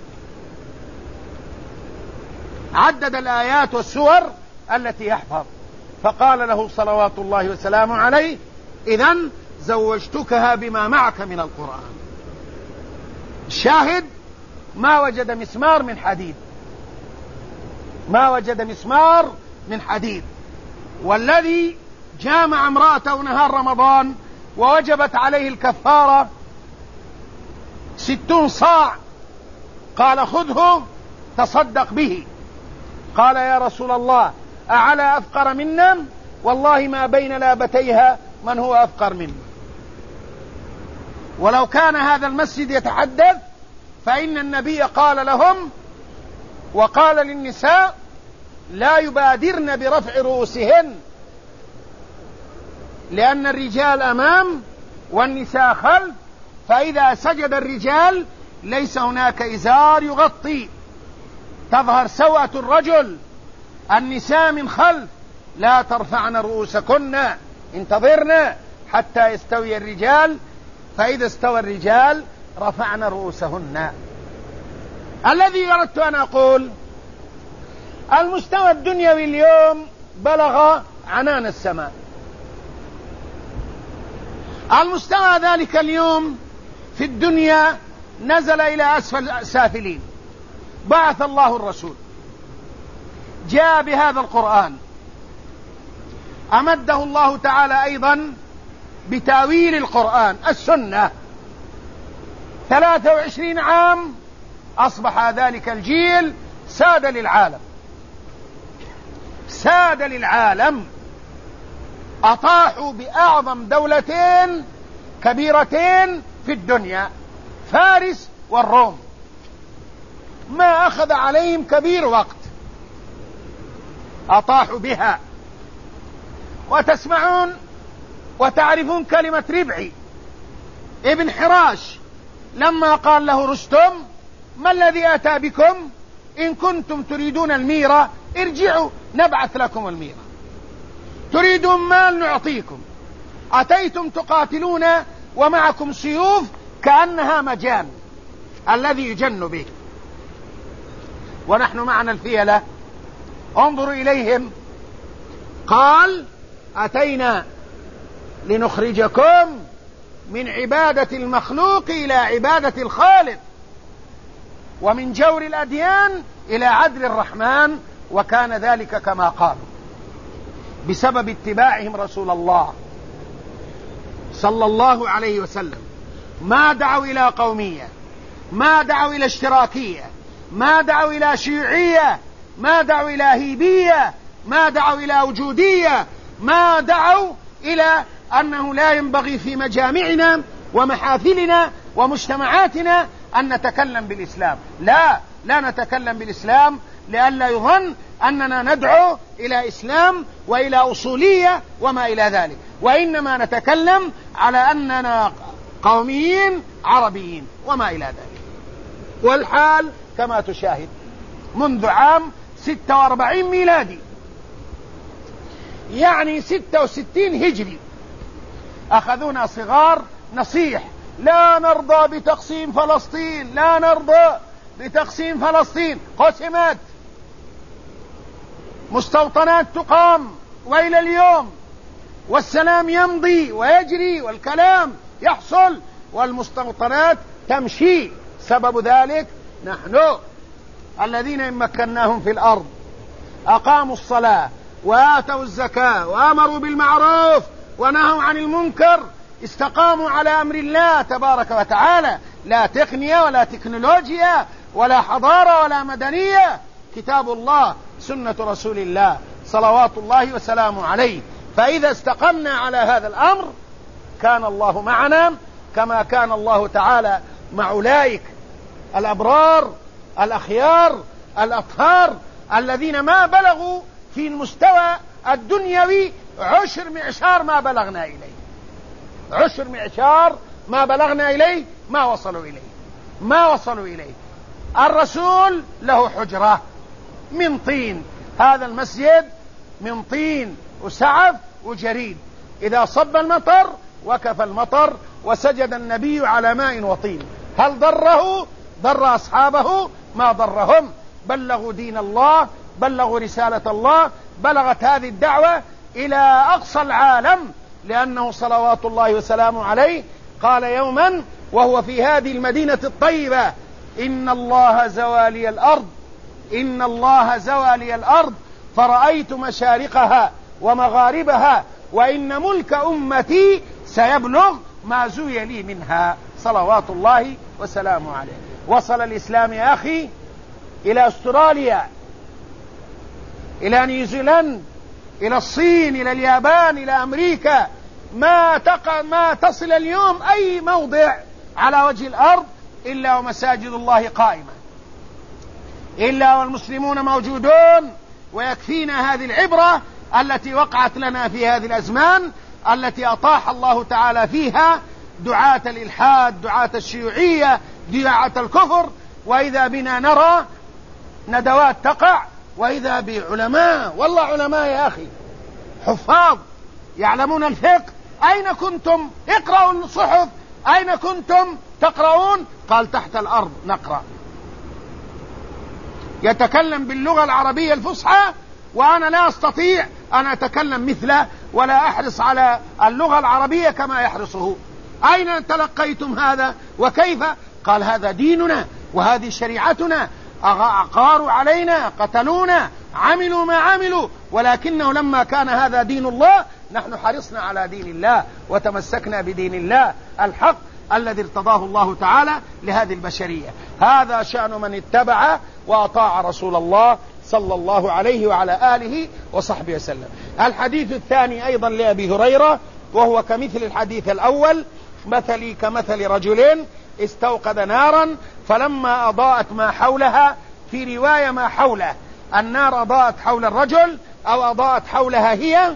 Speaker 1: عدد الآيات والسور التي يحفظ. فقال له صلوات الله وسلامه عليه إذن زوجتكها بما معك من القرآن. الشاهد ما وجد مسمار من حديد، ما وجد مسمار من حديد. والذي جامع امرأته نهار رمضان ووجبت عليه الكفارة 60 صاع، قال خذه تصدق به. قال يا رسول الله أعلى أفقر منا؟ والله ما بين لابتيها من هو أفقر منا. ولو كان هذا المسجد يتحدث فإن النبي قال لهم وقال للنساء لا يبادرن برفع رؤوسهن، لأن الرجال أمام والنساء خلف، فإذا سجد الرجال ليس هناك إزار يغطي، تظهر سوءة الرجل. النساء من خلف لا ترفعن رؤوسكن، انتظرن حتى يستوي الرجال، فإذا استوى الرجال رفعن رؤوسهن. الذي أردت أن أقول المستوى الدنيوي اليوم بلغ عنان السماء. المستوى ذلك اليوم في الدنيا نزل إلى أسفل سافلين. بعث الله الرسول جاء بهذا القرآن، أمده الله تعالى أيضا بتاويل القرآن السنة. 23 عام أصبح ذلك الجيل ساد للعالم، ساد للعالم. أطاحوا بأعظم دولتين كبيرتين في الدنيا، فارس والروم. ما أخذ عليهم كبير وقت، أطاحوا بها. وتسمعون وتعرفون كلمة ربعي ابن حراش لما قال له رستم ما الذي أتى بكم؟ إن كنتم تريدون الميرة ارجعوا نبعث لكم الميرة. تريدون مال نعطيكم. أتيتم تقاتلون ومعكم سيوف كأنها مجان الذي يجن به، ونحن معنا الفيلة. انظروا إليهم. قال أتينا لنخرجكم من عبادة المخلوق إلى عبادة الخالق، ومن جور الأديان إلى عدل الرحمن. وكان ذلك كما قالوا بسبب اتباعهم رسول الله صلى الله عليه وسلم. ما دعوا إلى قومية، ما دعوا إلى اشتراكية، ما دعوا إلى شيوعية، ما دعوا إلى هيبية، ما دعوا إلى وجودية، ما دعوا إلى أنه لا ينبغي في مجامعنا ومحافلنا ومجتمعاتنا أن نتكلم بالإسلام. لا نتكلم بالإسلام لئلا يظن أننا ندعو إلى إسلام وإلى أصولية وما إلى ذلك، وإنما نتكلم على أننا قوميين عربيين وما إلى ذلك. والحال كما تشاهد منذ عام 46 ميلادي، يعني 66 هجري، أخذونا صغار نصيح: لا نرضى بتقسيم فلسطين، لا نرضى بتقسيم فلسطين. قسمت، مستوطنات تقام وإلى اليوم، والسلام يمضي ويجري والكلام يحصل والمستوطنات تمشي. سبب ذلك نحن الذين إن مكناهم في الأرض أقاموا الصلاة وآتوا الزكاة وأمروا بالمعروف ونهوا عن المنكر، استقاموا على أمر الله تبارك وتعالى. لا تقنية ولا تكنولوجيا ولا حضارة ولا مدنية، كتاب الله سنة رسول الله صلوات الله وسلامه عليه. فإذا استقمنا على هذا الأمر كان الله معنا، كما كان الله تعالى مع أولئك الأبرار الأخيار الأطهار الذين ما بلغوا في المستوى الدنيوي 10 معشار ما بلغنا إليه. 10 معشار ما بلغنا إليه، ما وصلوا إليه. الرسول له حجرة من طين، هذا المسجد من طين وسعف وجريد. إذا صب المطر وكف المطر وسجد النبي على ماء وطين. هل ضر أصحابه؟ ما ضرهم. بلغوا دين الله، بلغوا رسالة الله، بلغت هذه الدعوة إلى أقصى العالم، لأنه صلوات الله وسلامه عليه قال يوما وهو في هذه المدينة الطيبة: إن الله زوالي الأرض فرأيت مشارقها ومغاربها، وإن ملك أمتي سيبلغ ما زوي لي منها، صلوات الله وسلامه عليه. وصل الإسلام يا أخي إلى أستراليا، إلى نيوزيلند، إلى الصين، إلى اليابان، إلى أمريكا. ما تصل اليوم أي موضع على وجه الأرض إلا ومساجد الله قائمة، إلا والمسلمون موجودون. ويكفينا هذه العبرة التي وقعت لنا في هذه الأزمان التي أطاح الله تعالى فيها دعاة الإلحاد، دعاة الشيوعية، دعاة الكفر. وإذا بنا نرى ندوات تقع، وإذا بعلماء، والله علماء يا أخي، حفاظ يعلمون الفقه. أين كنتم؟ اقرأوا الصحف، أين كنتم تقرؤون؟ قال تحت الأرض نقرأ. يتكلم باللغة العربية الفصحى وأنا لا أستطيع أن أتكلم مثله ولا أحرص على اللغة العربية كما يحرصه. أين تلقيتم هذا وكيف؟ قال هذا ديننا وهذه شريعتنا، أقاروا علينا، قتلونا، عملوا ما عملوا، ولكنه لما كان هذا دين الله نحن حرصنا على دين الله وتمسكنا بدين الله الحق الذي ارتضاه الله تعالى لهذه البشرية. هذا شأن من اتبع وأطاع رسول الله صلى الله عليه وعلى آله وصحبه وسلم. الحديث الثاني أيضا لأبي هريرة، وهو كمثل الحديث الأول: مثلي كمثل رجل استوقد نارا فلما أضاءت ما حولها، في رواية ما حوله، النار أضاءت حول الرجل أو أضاءت حولها هي،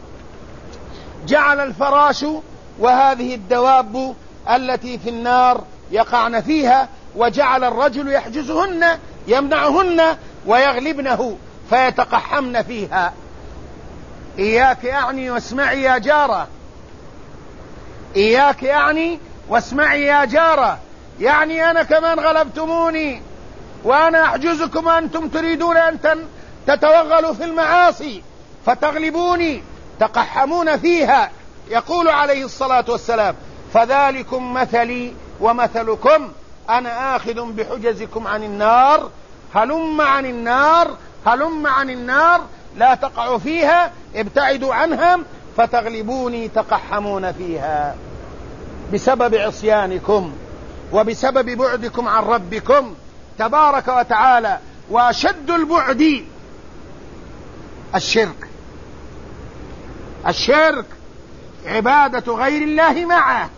Speaker 1: جعل الفراش وهذه الدواب التي في النار يقعن فيها، وجعل الرجل يحجزهن يمنعهن ويغلبنه، فيتقحمن فيها. إياك أعني واسمعي يا جارة، إياك أعني واسمعي يا جارة، يعني أنا كمان غلبتموني وأنا أحجزكم، أنتم تريدون أن تتوغلوا في المعاصي فتغلبوني، تقحمون فيها. يقول عليه الصلاة والسلام: فذلكم مثلي ومثلكم، أنا آخذ بحجزكم عن النار، هلم عن النار، هلم عن النار، لا تقعوا فيها، ابتعدوا عنها فتغلبوني تقحمون فيها بسبب عصيانكم وبسبب بعدكم عن ربكم تبارك وتعالى. وأشد البعد الشرك، الشرك عبادة غير الله معه،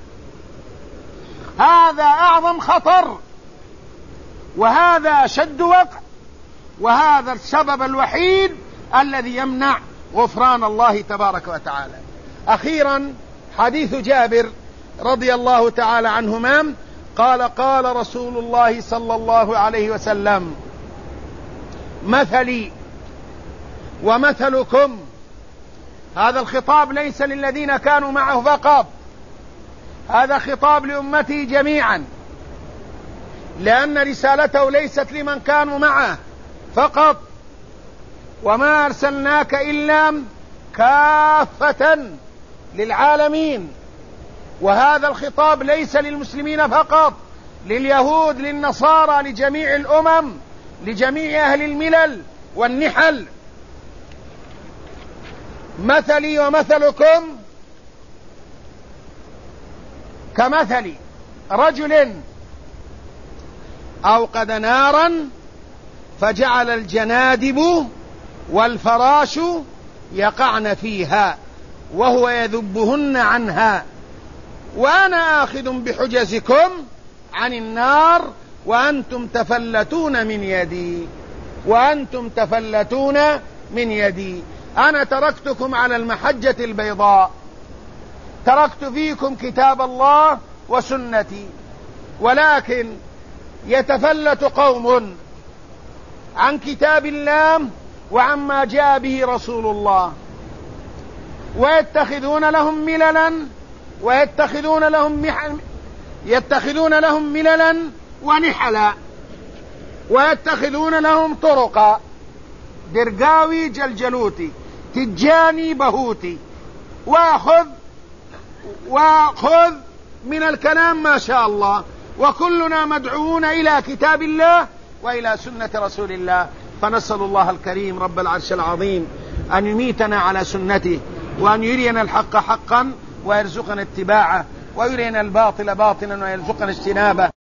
Speaker 1: هذا أعظم خطر، وهذا أشد وقع، وهذا السبب الوحيد الذي يمنع غفران الله تبارك وتعالى. أخيرا حديث جابر رضي الله تعالى عنهما قال: قال رسول الله صلى الله عليه وسلم: مثلي ومثلكم. هذا الخطاب ليس للذين كانوا معه فقط، هذا خطاب لأمته جميعا، لأن رسالته ليست لمن كانوا معه فقط، وما أرسلناك إلا كافة للعالمين. وهذا الخطاب ليس للمسلمين فقط، لليهود، للنصارى، لجميع الأمم، لجميع أهل الملل والنحل. مثلي ومثلكم كمثل رجل أوقد نارا فجعل الجنادب والفراش يقعن فيها وهو يذبهن عنها، وأنا آخذ بحجزكم عن النار وأنتم تفلتون من يدي، وأنتم تفلتون من يدي. أنا تركتكم على المحجة البيضاء، تركت فيكم كتاب الله وسنتي، ولكن يتفلت قوم عن كتاب الله وعما جاء به رسول الله، ويتخذون لهم مللا، يتخذون لهم مللا ونحلا، ويتخذون لهم طرقا، درقاوي جلجلوتي، تجاني بهوتي، وخذ من الكلام ما شاء الله، وكلنا مدعوون إلى كتاب الله وإلى سنة رسول الله. فنسأل الله الكريم رب العرش العظيم أن يميتنا على سنته، وأن يرينا الحق حقا ويرزقنا اتباعه، ويرينا الباطل باطلا ويرزقنا اجتنابه.